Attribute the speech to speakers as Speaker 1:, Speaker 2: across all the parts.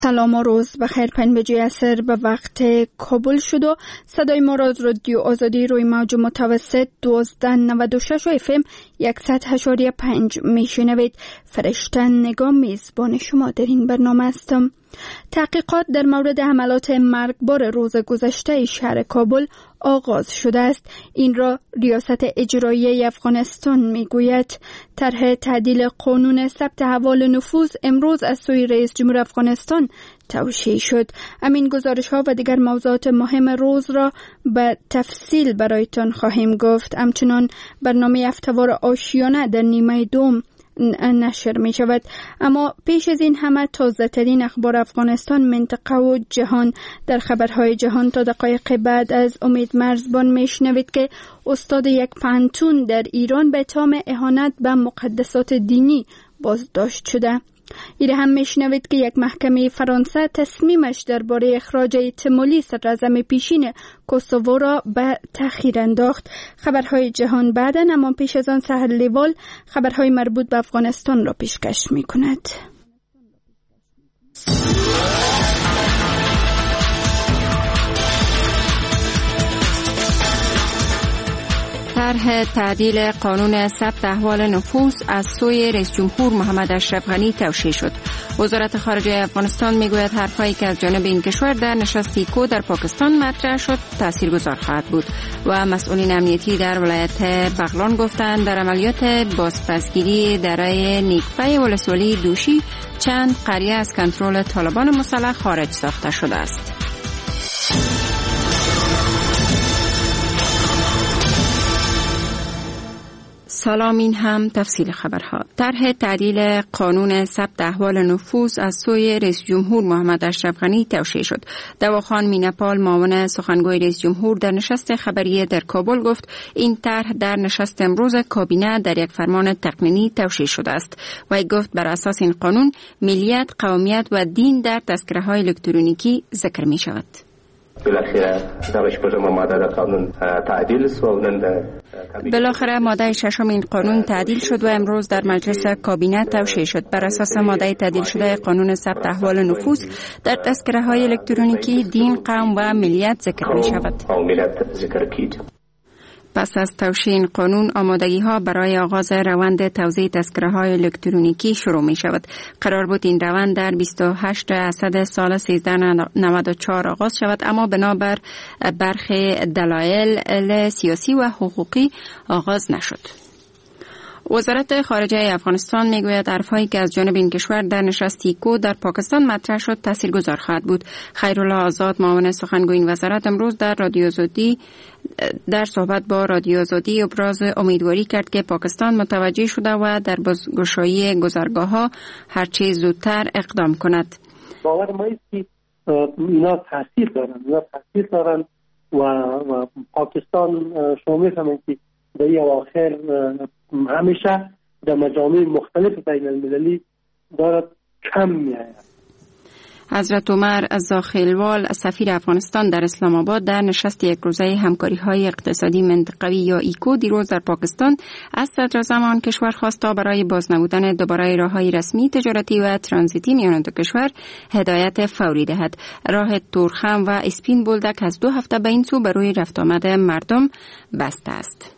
Speaker 1: سلام و روز بخیر. 5 بجه عصر به وقت کابل شد و صدای ما را از رادیو آزادی روی موج متوسط 1296 و FM 100.5 میشنوید. فرشته نگاه میزبان شما در این برنامه هستم. تحقیقات در مورد حملات مرگبار روز گذشته شهر کابل آغاز شده است. این را ریاست اجرایی افغانستان میگوید. طرح تعدیل قانون ثبت احوال نفوذ امروز از سوی رئیس جمهور افغانستان توشیح شد. همین گزارش ها و دیگر موضوعات مهم روز را به تفصیل برایتان خواهیم گفت. همچنان برنامه هفته‌وار آشیانه در نیمه دوم نشر می شود. اما پیش از این همه تازه ترین اخبار افغانستان، منطقه و جهان. در خبرهای جهان تا دقایق بعد از امید مرزبان می شنوید که استاد یک پانتون در ایران به اتهام اهانت به مقدسات دینی بازداشت شده. ایره هم میشنوید که یک محکمه فرانسه تصمیمش درباره اخراج احتمالی صدراعظم پیشین کوسوو را به تأخیر انداخت. خبرهای جهان بعداً، اما پیش از آن سحر لیوال خبرهای مربوط به افغانستان را پیشکش می کند.
Speaker 2: طرح تعدیل قانون ثبت احوال نفوذ از سوی رئیس جمهور محمد اشرف غنی توشیح شد. وزارت خارجه افغانستان میگوید حرفایی که از جانب این کشور در نشست ایکو در پاکستان مطرح شد تاثیرگذار خواهد بود و مسئولین امنیتی در ولایت بغلان گفتند در عملیات بازپسگیری دره نیکپی ولسوالی دوشی چند قریه از کنترل طالبان مسلح خارج ساخته شده است. سلام، این هم تفصیل خبرها. طرح تعدیل قانون ثبت احوال نفوذ از سوی رئیس جمهور محمد اشرف غنی توشیح شد. دواخان مینپال معاون سخنگوی رئیس جمهور در نشست خبری در کابل گفت این طرح در نشست امروز کابینه در یک فرمان تقنینی توشیح شده است و گفت بر اساس این قانون ملیت، قومیت و دین در تذکره‌های الکترونیکی ذکر می شود. بالاخره ماده ششم این قانون تعدیل شد و امروز در مجلس کابینه توشیح شد. بر اساس ماده تعدیل شده قانون ثبت احوال نفوذ در تذکره‌های الکترونیکی دین، قوم و ملیت ذکر می شود. پس از توشیح این قانون آمادگی ها برای آغاز روند توزیع تذکره‌های الکترونیکی شروع می شود. قرار بود این روند در 28 اسد سال 1394 آغاز شود، اما بنابر برخی دلایل سیاسی و حقوقی آغاز نشد. وزارت خارجه افغانستان میگوید حرفایی که از جانب این کشور در نشست ایکو در پاکستان مطرح شد تاثیرگذار خواهد بود. خیرالله آزاد معاون سخنگوی این وزارت امروز در رادیو آزادی در صحبت با رادیو آزادی ابراز امیدواری کرد که پاکستان متوجه شده و در بازگشایی گذرگاه‌ها هرچه زودتر اقدام کند.
Speaker 3: باور ما است که اینا تاثیر دارن و پاکستان شما می‌فهمید که در اواخر همیشه در مجامع مختلف بین المللی دارد کم می‌آید.
Speaker 2: حضرت عمر زاخیلوال سفیر افغانستان در اسلام آباد در نشست یک روزه همکاری‌های اقتصادی منطقوی یا ایکو دیروز در پاکستان از صدراعظم آن کشور خواست تا برای بازنمودن دوباره راه‌های رسمی تجارتی و ترانزیتی میان دو کشور هدایت فوری دهد. راه تورخم و اسپین بولدک از 2 هفته به این سو بر روی رفت آمد مردم بسته است.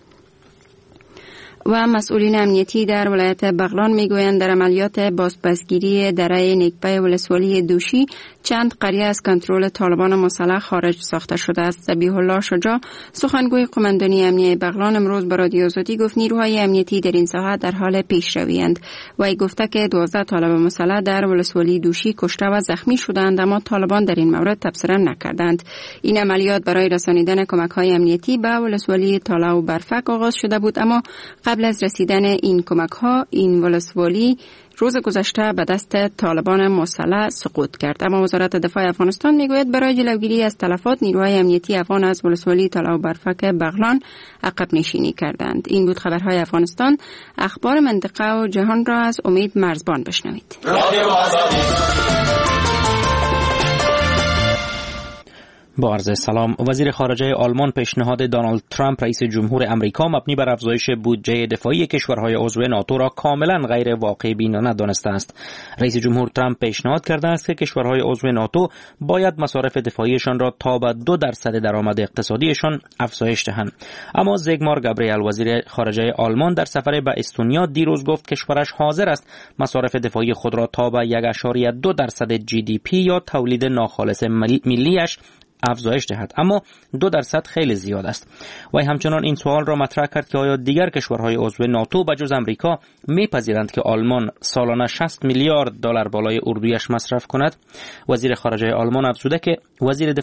Speaker 2: و مسئولین امنیتی در ولایت بغلان میگویند در عملیات بازپسگیری دره نیکپی ولسوالی دوشی چند قریه از کنترل طالبان مسلح خارج ساخته شده است. ذبیح الله شجاع سخنگوی قماندانی امنیتی بغلان امروز به رادیو آزادی گفت نیروهای امنیتی در این ساحه در حال پیشروی‌اند و ای گفته که 12 طالب مسلح در ولسوالی دوشی کشته و زخمی شدند، اما طالبان در این مورد تبصره نکردند. این عملیات برای رسانیدن کمک‌های امنیتی به ولسوالی تالا و برفک آغاز شده بود، اما قبل از رسیدن این کمک‌ها این ولسوالی روز گذشته به دست طالبان مسلح سقوط کرد. اما وزارت دفاع افغانستان میگوید برای جلوگیری از تلفات نیروهای امنیتی افغان از ولسوالی تالا و برفک بغلان عقب نشینی کردند. این بود خبرهای افغانستان. اخبار منطقه و جهان را از امید مرزبان بشنوید.
Speaker 4: با عرض سلام. وزیر خارجه آلمان پیشنهاد دونالد ترامپ رئیس جمهور امریکا مبنی بر افزایش بودجه دفاعی کشورهای عضو ناتو را کاملا غیر واقع بینانه دانسته است. رئیس جمهور ترامپ پیشنهاد کرده است که کشورهای عضو ناتو باید مصارف دفاعیشان را تا به 2% درآمد اقتصادیشان افزایش دهند. اما زیگمار گابریل وزیر خارجه آلمان در سفر به استونیا دیروز گفت کشورش حاضر است مصارف دفاعی خود را تا به 1.2% GDP یا تولید ناخالص ملیش افزایش دهد، اما 2% خیلی زیاد است. و همچنان این سوال را مطرح کرد که آیا دیگر کشورهای عضو ناتو به جز امریکا میپذیرند که آلمان سالانه 60 میلیارد دلار بالای اردویش مصرف کند؟ وزیر خارجه آلمان افزوده که وزیر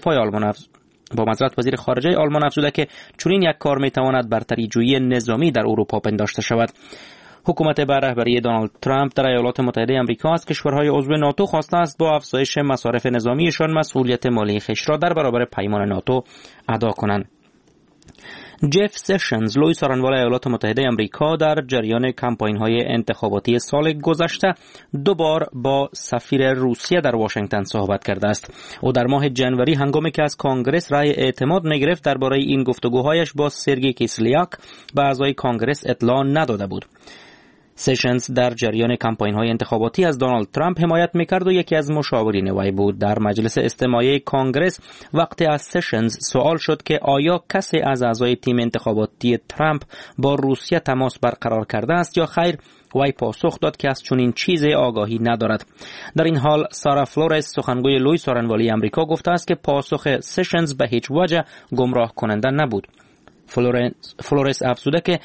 Speaker 4: خارجه آلمان افزوده که چنین یک کار میتواند برتری جویی نظامی در اروپا پنداشته شود. حکومت به رهبری دونالد ترامپ در ایالات متحده آمریکا از کشورهای عضو ناتو خواسته است با افزایش مصارف نظامیشان مسئولیت مالی خویش را در برابر پیمان ناتو ادا کنند. جف سشنز لوی سخنگوی ایالات متحده آمریکا در جریان کمپاین‌های انتخاباتی سال گذشته دوبار با سفیر روسیه در واشنگتن صحبت کرده است. او در ماه جنوری هنگامی که از کانگرس رأی اعتماد می‌گرفت درباره این گفتگوهایش با سرگئی کیسلیاک به اعضای کانگرس اطلاع نداده بود. سشنز در جریان کمپاین‌های انتخاباتی از دونالد ترامپ حمایت می‌کرد و یکی از مشاورین وی بود. در مجلس استماعی کانگرس وقتی از سشنز سوال شد که آیا کسی از اعضای تیم انتخاباتی ترامپ با روسیه تماس برقرار کرده است یا خیر، وی پاسخ داد که از چنین چیزی آگاهی ندارد. در این حال سارا فلورس سخنگوی لوی سارنوالی آمریکا گفته است که پاسخ سشنز به هیچ وجه گمراه کننده نبود. فلورس افزوده که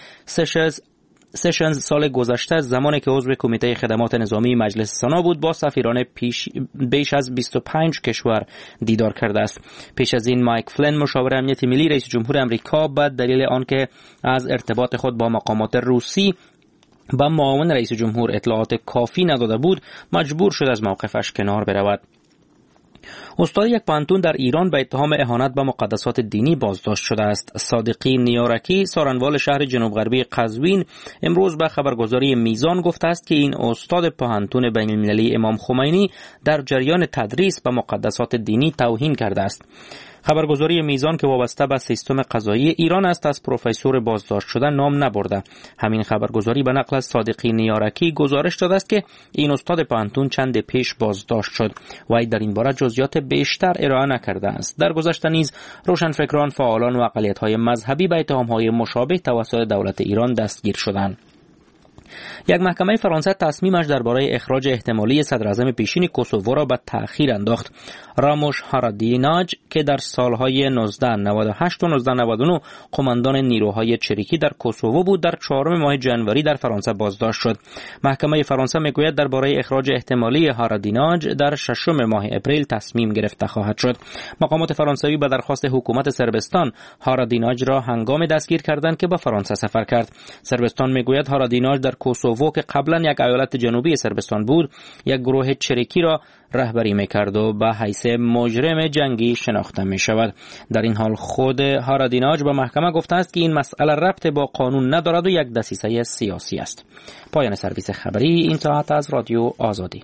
Speaker 4: سشنز سال گذشته زمانی که عضو کمیته خدمات نظامی مجلس سنا بود با سفیران بیش از 25 کشور دیدار کرده است. پیش از این مایک فلین مشاور امنیت ملی رئیس جمهور امریکا به دلیل آنکه از ارتباط خود با مقامات روسی و معاون رئیس جمهور اطلاعات کافی نداده بود مجبور شد از موقفش کنار برود. استاد یک پانتون در ایران به اتهام اهانت به مقدسات دینی بازداشت شده است. صادقی نیارکی سارنوال شهر جنوب غربی قزوین امروز به خبرگزاری میزان گفته است که این استاد پانتون بین المللی امام خمینی در جریان تدریس به مقدسات دینی توهین کرده است. خبرگزاری میزان که وابسته به سیستم قضایی ایران است از پروفسور بازداشت شده نام نبرده. همین خبرگزاری به نقل از صادقی نیارکی گزارش داده است که این استاد پانتون چند پیش بازداشت شد و در این باره جزئیات بیشتر ارائه نکرده است. در گذشته نیز روشنفکران، فعالان و اقلیت‌های مذهبی به اتهام‌های مشابه توسط دولت ایران دستگیر شدند. یک محکمه فرانسه تصمیمش درباره اخراج احتمالی صدراعظم پیشین کوسوو را به تأخیر انداخت. راموش هارادیناج که در سالهای 1998 و 1999 قماندان نیروهای چریکی در کوسوو بود در 4 ماه جنوری در فرانسه بازداشت شد. محکمه فرانسه میگوید درباره اخراج احتمالی هارادیناج در 6 ماه اپریل تصمیم گرفته خواهد شد. مقامات فرانسوی به درخواست حکومت صربستان هارادیناج را هنگام دستگیر کردند که به فرانسه سفر کرد. صربستان میگوید هارادیناج در کوسوو که قبلا یک ایالت جنوبی صربستان بود یک گروه چریکی را رهبری میکرد و به حیث مجرم جنگی شناخته می شود. در این حال خود هارادیناج به محکمه گفته است که این مسئله ربط با قانون ندارد و یک دسیسه سیاسی است. پایان سرویس خبری این ساعت از رادیو آزادی.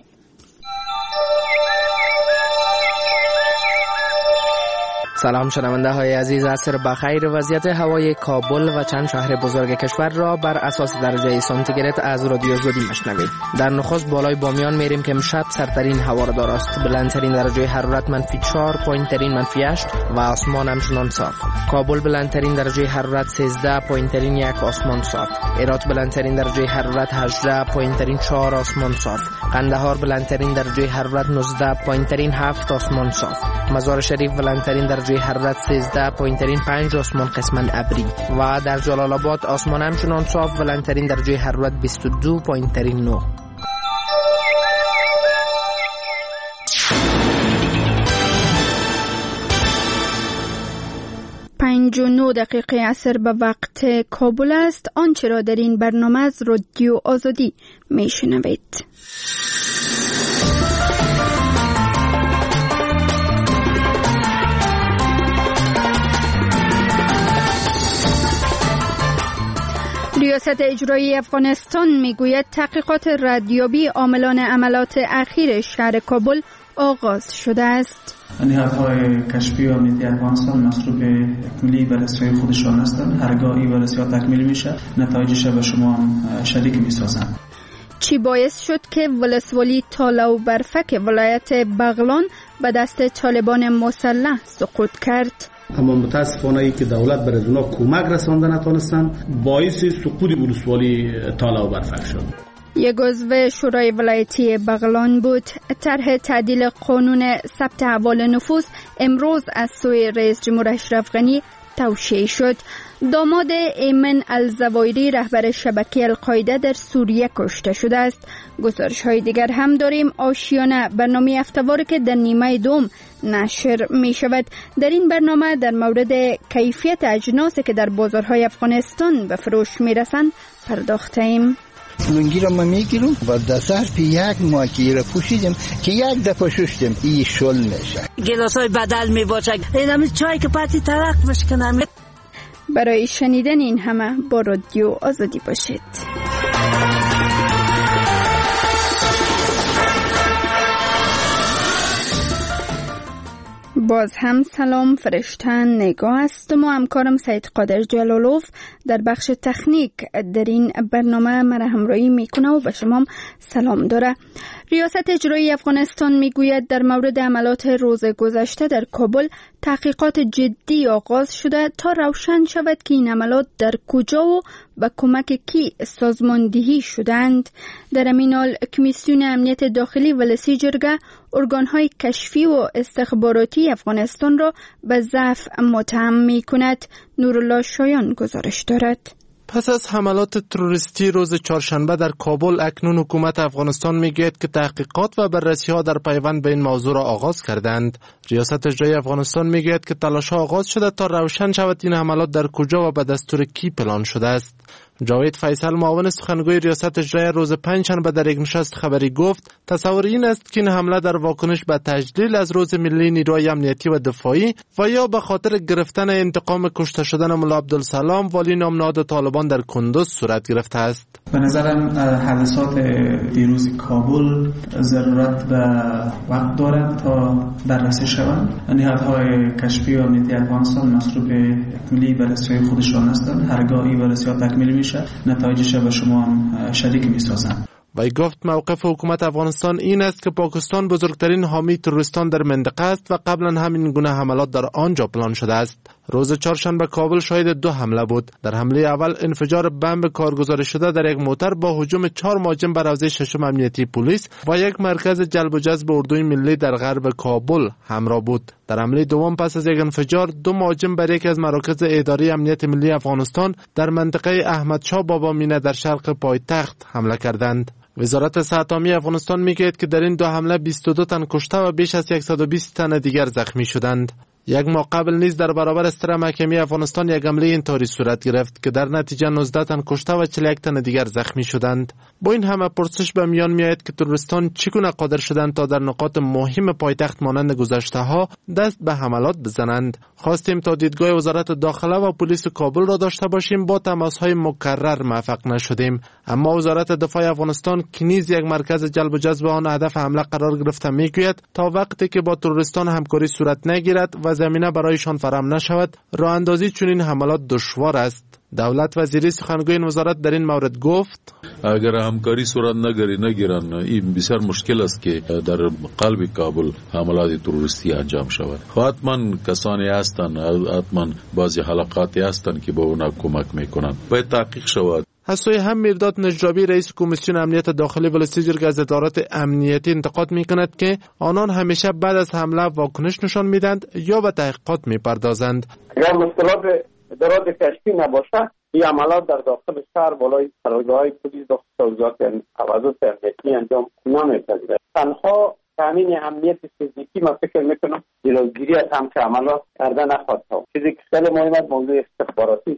Speaker 5: سلام شنونده های عزیز، عصر بخیر. وضعیت هوای کابل و چند شهر بزرگ کشور را بر اساس درجه سانتیگراد از رادیو آزادی مشنوید. در نخست بالای بامیان میریم که امشب سردترین هوا را دارست. بلندترین درجه حرارت -4، پایینترین -8 و آسمان همچنان صاف. کابل بلندترین درجه حرارت 13، پایینترین 1 آسمان صاف. هرات بلندترین درجه حرارت 18، پایینترین 4 آسمان صاف. قندهار بلندترین درجه حرارت 19، پایینترین 7 آسمان صاف. مزار شریف بلندترین درجه حرارت 13، پایینترین 5 آسمان قسماً ابری. و در جلال آباد آسمان همچنان صاف، بلندترین درجه حرارت 22، پایینترین 9.
Speaker 1: پنج و 9 دقیقه عصر به وقت کابل است. آنچه را در این برنامه از رادیو آزادی میشنوید. ریاست اجرایی افغانستان میگوید تحقیقات ردیابی عاملان عملات اخیر شهر کابل آغاز شده است.
Speaker 6: نهادهای کشفی و امنیتی افغانستان مصروف تکمیلی بررسی خودشان هستند. هرگاه این بررسی تکمیل میشه نتایجش به شما شریک میسازند.
Speaker 1: چی باعث شد که ولسوالی تالا و برفک ولایت بغلان به دست طالبان مسلح سقوط کرد؟
Speaker 7: اما متاسفانه ای که دولت برای اونا کمک رسانده نتونستند باعث سقوط ولسوالی تالا و برفک شد.
Speaker 1: یک عضو شورای ولایتی بغلان بود. طرح تعدیل قانون ثبت احوال نفوس امروز از سوی رئیس جمهور اشرف غنی توشیح شد. داماد ایمن الزوایری رهبر شبکه القاعده در سوریه کشته شده است. گزارش های دیگر هم داریم. آشیانه برنامه هفته‌وار که در نیمه دوم نشر می شود. در این برنامه در مورد کیفیت اجناسی که در بازارهای افغانستان به فروش می رسند پرداخته ایم.
Speaker 8: لنگی را ما میگیرم و در ظرف یک ماه که را پوشیدم که یک دفعه شستم این شل میشه.
Speaker 9: گلاس های بدل می باشه. این همه چای که پاتی ترک بشکنم.
Speaker 1: برای شنیدن این همه با رادیو آزادی باشید. باز هم سلام، فرشتن نگاه است و همکارم سید قادر جلالوف در بخش تکنیک در این برنامه مرا همراهی میکنه و به شما سلام داره. ریاست اجرایی افغانستان میگوید در مورد عملات روز گذشته در کابل تحقیقات جدی آغاز شده تا روشن شود که این عملات در کجا و با کمک کی سازماندهی شدند. در همین حال کمیسیون امنیت داخلی ولسی جرگه ارگانهای کشفی و استخباراتی افغانستان را به ضعف متهم می کند. نورالله شایان گزارش دارد.
Speaker 10: پس از حملات تروریستی روز چهارشنبه در کابل اکنون حکومت افغانستان میگوید که تحقیقات و بررسی ها در پیوند به این موضوع را آغاز کردند. ریاست اجرایی افغانستان میگوید که تلاش ها آغاز شده تا روشن شود این حملات در کجا و به دستور کی پلان شده است. جاوید فیصل معاون سخنگوی ریاست اجرایی روز پنجشنبه در یک نشست خبری گفت تصور این است که این حمله در واکنش به تجلیل از روز ملی نیروی امنیتی و دفاعی و یا به خاطر گرفتن انتقام کشته شدن ملا عبدالسلام والی نامنهاد طالبان در کندوز صورت گرفته است.
Speaker 6: به نظرم حادثات دیروز کابل ضرورت به وقت دارد تا بررسی شوند. نهادهای کشفی و امنیتی افغانستان مصروف تکمیلی بررسی خودشان هستند. هرگاه این بررسی تکمیل میشه نتایجش به شما شریک میسازند.
Speaker 10: وی گفت موقف حکومت افغانستان این است که پاکستان بزرگترین حامی تروریستان در منطقه است و قبلا همین گونه حملات در آنجا پلان شده است. روز چهارشنبه کابل شاهد 2 حمله بود. در حمله اول انفجار بمب کارگزاری شده در یک موتر با هجوم 4 مهاجم بر حوزه ششم امنیتی پلیس و یک مرکز جلب و جذب اردوی ملی در غرب کابل همراه بود. در حمله دوم پس از یک انفجار 2 مهاجم بر یکی از مراکز اداری امنیت ملی افغانستان در منطقه احمدشاه بابا مینه در شرق پایتخت حمله کردند. وزارت صحت عامه افغانستان میگوید که در این 2 حمله 22 تن کشته و بیش از 120 تن دیگر زخمی شدند. یک ماه قبل نیز در برابر استر محکمه افغانستان یک حمله اینطوری صورت گرفت که در نتیجه 19 تن کشته و 41 تن دیگر زخمی شدند. با این همه پرسش به میان میآید که تروریستان چگونه قادر شدند تا در نقاط مهم پایتخت مانند گذشته ها دست به حملات بزنند. خواستیم تا دیدگاه وزارت داخله و پلیس کابل را داشته باشیم، با تماس‌های مکرر موفق نشدیم. اما وزارت دفاع افغانستان که نیز یک مرکز جلب و جذب آن هدف حمله قرار گرفته میگوید تا وقتی که با تروریستان همکاری صورت نگیرد و زمینه برایشان فراهم نشود راه اندازی چنین حملات دشوار است. دولت وزیری سخنگوی این وزارت در این مورد گفت
Speaker 11: اگر همکاری صورت نگیرن این بسیار مشکل است که در قلب کابل حملات تروریستی انجام شود. حتما کسانی هستند، حتما بعضی حلقاتی هستند که به اونا کمک میکنند. باید تحقیق شود.
Speaker 10: از سوی هم میرداد نجابی رئیس کمیسیون امنیت داخلی ولسی جرگه از ادارات امنیتی انتقاد میکند که آنان همیشه بعد از حمله واکنش نشان میدند یا به تحقیقات میپردازند.
Speaker 3: اگر مشکلات ادارات کشفی نباشه این عملات در داخل شهر بالای قرارگاه‌های پلیس و توزیعات توسط امنیتی انجام نمی‌پذیرد. تنها تامین امنیت فیزیکی من فکر میکنم جلوگیری از همچین عملات کردن نخواهد بود. چیزی که خیلی مهم است موضوع استخباراتی است.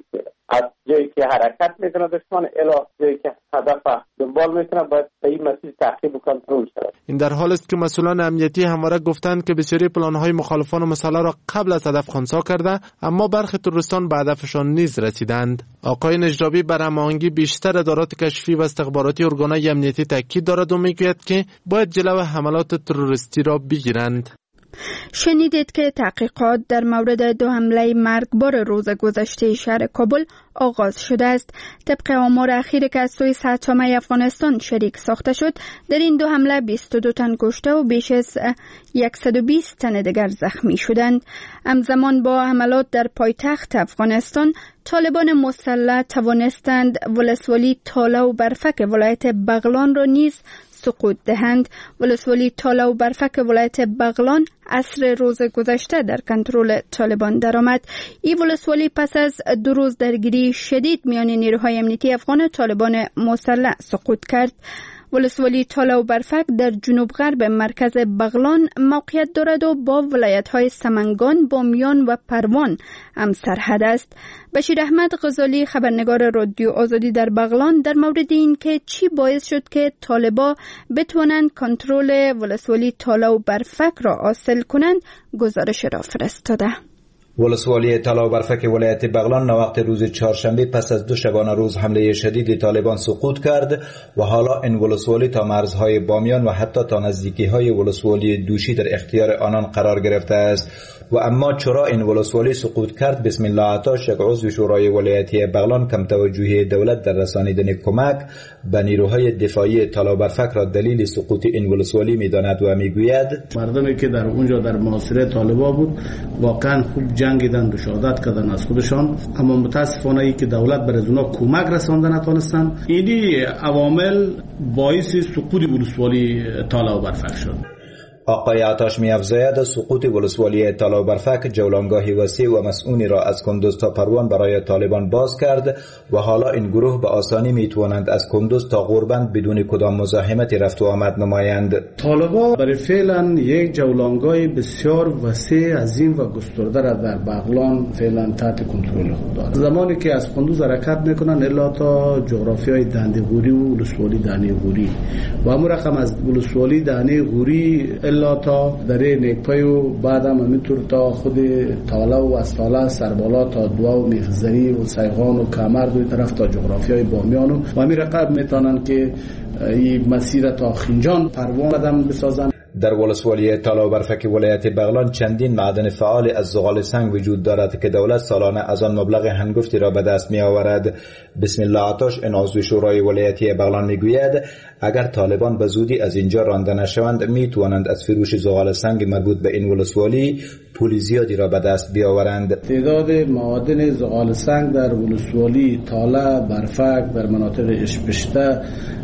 Speaker 3: از جایی که حرکت میکنه دشمن الی جایی که هدف دنبال میکنه باید به این مسیر تعقیب و کنترل شود.
Speaker 10: این در حالی است که مسئولان امنیتی همواره گفتند که بسیاری پلان‌های مخالفان مسلح را قبل از هدف خنثی کرده، اما برخی تروریستان به هدفشان نیز رسیدند. آقای نجرابی بر هماهنگی بیشتر ادارات کشفی و استخباراتی ارگان‌های امنیتی تاکید دارد و میگوید که باید جلو حملات تروریستی را بگیرند.
Speaker 1: شنیدید که تحقیقات در مورد 2 حمله مرگبار روز گذشته شهر کابل آغاز شده است. طبق آمار اخیری که از سوی سرچمه افغانستان شریک ساخته شد، در این 2 حمله 22 تن کشته و بیش از 120 تن دیگر زخمی شدند. همزمان با حملات در پایتخت افغانستان، طالبان مسلح توانستند ولسوالی تاله و برفک ولایت بغلان را نیز سقوط دهند. ولسوالی تاله و برفک ولایت بغلان عصر روز گذشته در کنترل طالبان درآمد. این ولسوالی پس از 2 روز درگیری شدید میان نیروهای امنیتی افغان و طالبان مسلح سقوط کرد. ولسوالی تاله و برفک در جنوب غرب مرکز بغلان موقعیت دارد و با ولایت‌های سمنگان، بامیان و پروان هم سرحد است. بشیر احمد غزالی، خبرنگار رادیو آزادی در بغلان، در مورد این که چی باعث شد که طالبا بتوانند کنترل ولسوالی تاله و برفک را حاصل کنند، گزارش را فرستاده.
Speaker 12: ولسوالی تاله و برفک ولایت بغلان وقت روز چهارشنبه پس از 2 شبانه روز حمله شدید طالبان سقوط کرد و حالا این ولسوالی تا مرزهای بامیان و حتی تا نزدیکی‌های ولسوالی دوشی در اختیار آنان قرار گرفته است. و اما چرا این ولسوالی سقوط کرد؟ بسم الله عطاش، یک عضو شورای ولایتی بغلان، کم توجهی دولت در رسانیدن کمک به نیروهای دفاعی تاله و برفک را دلیل سقوط این ولسوالی می‌داند و میگوید
Speaker 7: مردمی که در اونجا در محاصره طالبا بود واقعا خوب جنگیدند و شهادت کردند از خودشان، اما متاسفانه ای که دولت بر از اونا کمک رسانده نتونستند. اینی عوامل باعث سقوط ولسوالی تاله و برفک شد.
Speaker 12: آقای عطاش می‌افزاید سقوط ولسوالی تاله و برفک جولانگاهی وسیع و مسئونی را از کندوز تا پروان برای طالبان باز کرد و حالا این گروه به آسانی میتوانند از کندوز تا غوربند بدون کدام مزاحمتی رفت و آمد نمایند.
Speaker 7: طالبان برای فعلا یک جولانگاه بسیار وسیع، عظیم و گسترده را در بغلان فعلا تحت کنترل خود دارند. زمانی که از کندوز حرکت میکنن الا تا جغرافیای دنده غوری و ولسوالی دنده غوری و همون رقم از ولسوالی دنده غوری الا تا دره نیکپای و بعد هم همینطور تا خود تاله و استاله سربالا تا دوا و میخزری و سیغان و کمرد و طرف تا جغرافیای بامیان و همین رقم میتونن که این مسیر تا خنجان پروان قدم بسازن.
Speaker 12: در ولسوالی تاله و برفک ولایت بغلان چندین معدن فعال از زغال سنگ وجود دارد که دولت سالانه از آن مبلغ هنگفتی را به دست می آورد. بسم الله عطاش، این عضو شورای ولایتی بغلان میگوید اگر طالبان به زودی از اینجا رانده نشوند می توانند از فروش زغال سنگ مربوط به این ولسوالی پول زیادی را به دست بیاورند.
Speaker 7: تعداد معادن زغال سنگ در ولسوالی تاله برفک در مناطق اشپشته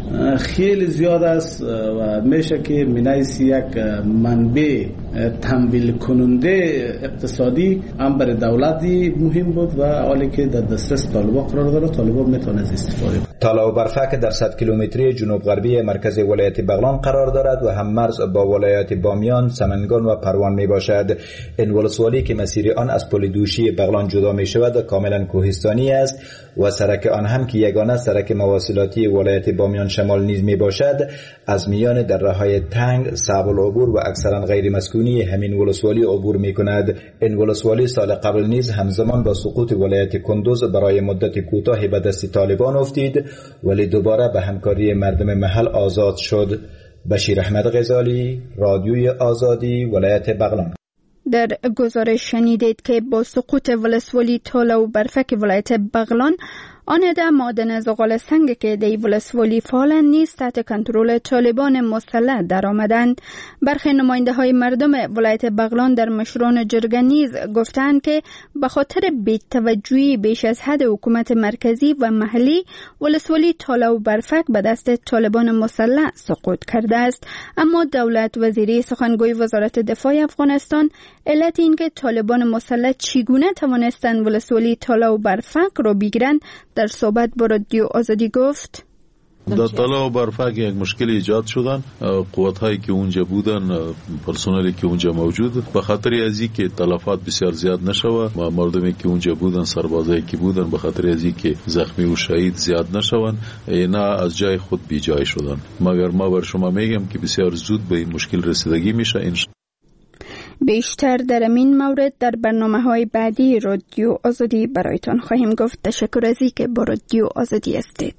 Speaker 7: خیلی زیاد است و میشه که منایس یک منبع تمویل کننده اقتصادی هم برای دولتی مهم بود و حالی که در دسترس طالبان قرار داره طالبان میتونه از استفاده کنه.
Speaker 12: تاله و برفک در 100 کیلومتری جنوب غربی مرکز ولایت بغلان قرار دارد و هم مرز با ولایات بامیان، سمنگان و پروان می باشد. این ولسوالی که مسیر آن از پل دوشی بغلان جدا می شود کاملا کوهستانی است و سرک آن هم که یگانه سرک مواصلاتی ولایت بامیان شمال نیز می باشد از میان دره‌های تنگ، صعب العبور و اکثرا غیر مسکونی همین ولسوالی عبور می کند. این ولسوالی سال قبل نیز همزمان با سقوط ولایت کندوز برای مدت کوتاهی به دست طالبان افتید ولی دوباره به همکاری مردم محل آزاد شد. بشیر احمد غزالی، رادیوی آزادی، ولایت بغلان.
Speaker 1: در گزارش شنیدید که با سقوط ولسوالی تاله و برفک ولایت بغلان آن عده معادن زغال سنگ که در ولسوالی فعالند نیز تحت کنترل طالبان مسلح درآمدند. برخی نماینده‌های مردم ولایت بغلان در مشران جرگه نیز گفتند که به خاطر بی‌توجهی بیش از حد حکومت مرکزی و محلی ولسوالی تاله و برفک به دست طالبان مسلح سقوط کرده است. اما دولت وزیری سخنگوی وزارت دفاع افغانستان علت این که طالبان مسلح چگونه توانستند ولسوالی تاله و برفک را بگیرند در صحبت با رادیو آزادی گفت:
Speaker 11: در طلا و برفک یک مشکل ایجاد شدن. قوت هایی که اونجا بودن، پرسنلی که اونجا موجود، به خاطر از اینکه تلفات بسیار زیاد نشوه و مردمی که اونجا بودن، سربازایی که بودن، به خاطر از اینکه زخمی و شهید زیاد نشون، نه از جای خود بی جای شدن. مگر ما بر شما میگم که بسیار زود به این مشکل رسیدگی میشه.
Speaker 1: بیشتر در این مورد در برنامه‌های بعدی رادیو آزادی برایتان خواهیم گفت. تشکر از اینکه با رادیو آزادی هستید.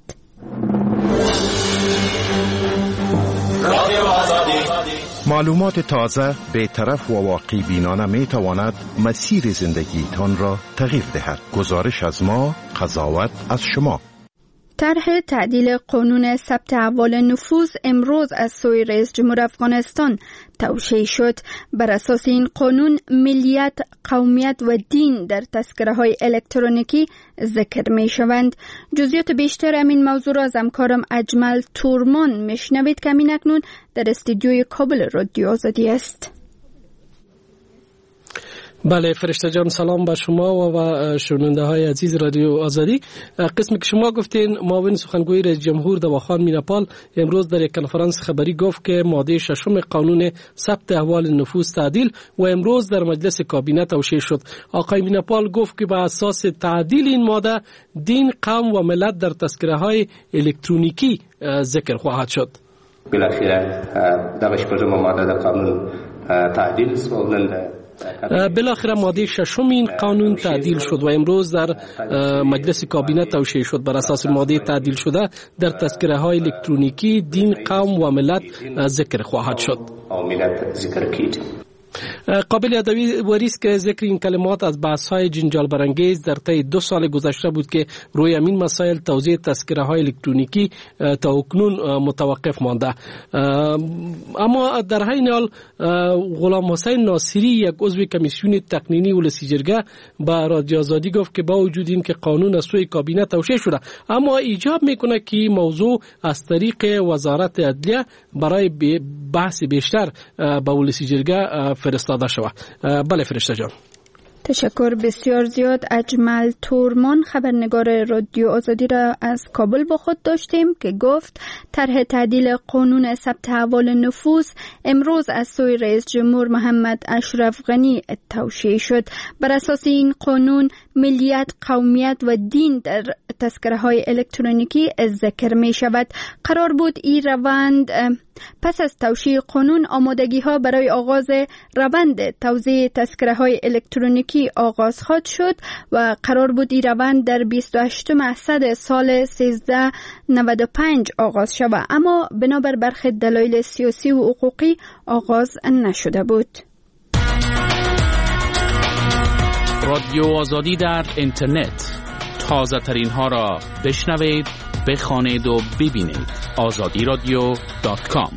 Speaker 13: معلومات تازه، بی‌طرف و واقعی بینانه می تواند مسیر زندگیتان را تغییر دهد. گزارش از ما، قضاوت از شما.
Speaker 1: طرح تعدیل قانون ثبت احوال نفوذ امروز از سوی رئیس جمهور افغانستان توشیح شد. بر اساس این قانون ملیت، قومیت و دین در تذکره‌های الکترونیکی ذکر می شوند. جزئیات بیشتر همین موضوع را از همکارم اجمل تورمان میشنوید که همین اکنون در استودیوی کابل رادیو آزادی است.
Speaker 14: بله فرشته جان، سلام به شما و شنونده های عزیز رادیو آزادی. قسمی که شما گفتین، معاون سخنگوی رئیس جمهور دواخان میناپال امروز در یک کنفرانس خبری گفت که ماده 6 قانون ثبت احوال نفوذ تعدیل و امروز در مجلس کابینه توشیح شد. آقای میناپال گفت که بر اساس تعدیل این ماده دین، قوم و ملت در تذکره های الکترونیکی ذکر خواهد شد.
Speaker 15: بالاخره در 8 ماده در قانون تعدیل شد.
Speaker 14: بالاخره ماده 6 این قانون تعدیل شد و امروز در مجلس کابینه توشیح شد. بر اساس ماده تعدیل شده در تذکره های الکترونیکی دین، قوم و ملت ذکر خواهد شد. قابل یادآوری است که ذکر این کلمات از بحث‌های جنجال برانگیز در طی 2 سال گذشته بود که روی همین مسائل توزیع تذکره‌های الکترونیکی تا اکنون متوقف مانده. اما در همین حال غلام حسین ناصری، یک عضو کمیسیون تقنینی ولسی جرگه، با رادیو آزادی گفت که با وجود این که قانون از سوی کابینه توشیح شده، اما ایجاب میکنه که موضوع از طریق وزارت عدلیه برای بحث بیشتر با ولسی جرگه فرستاده شود. بله فرشته جان.
Speaker 1: تشکر بسیار زیاد. اجمل تورمان خبرنگار رادیو آزادی را از کابل با خود داشتیم که گفت طرح تعدیل قانون ثبت احوال نفوذ امروز از سوی رئیس جمهور محمد اشرف غنی توشیح شد. بر اساس این قانون ملیت، قومیت و دین در تذکره‌های الکترونیکی ذکر می شود. قرار بود این روند پس از توشیح قانون آمادگی‌ها برای آغاز روند توزیع تذکره‌های الکترونیکی آغاز خواهد شد و قرار بود این روند در 28 اسفند سال 1395 آغاز شود، اما بنابر برخی دلایل سیاسی و حقوقی آغاز نشده بود.
Speaker 16: رادیو آزادی در اینترنت، تازه ترین ها را بشنوید، بخوانید و ببینید. azadiradio.com.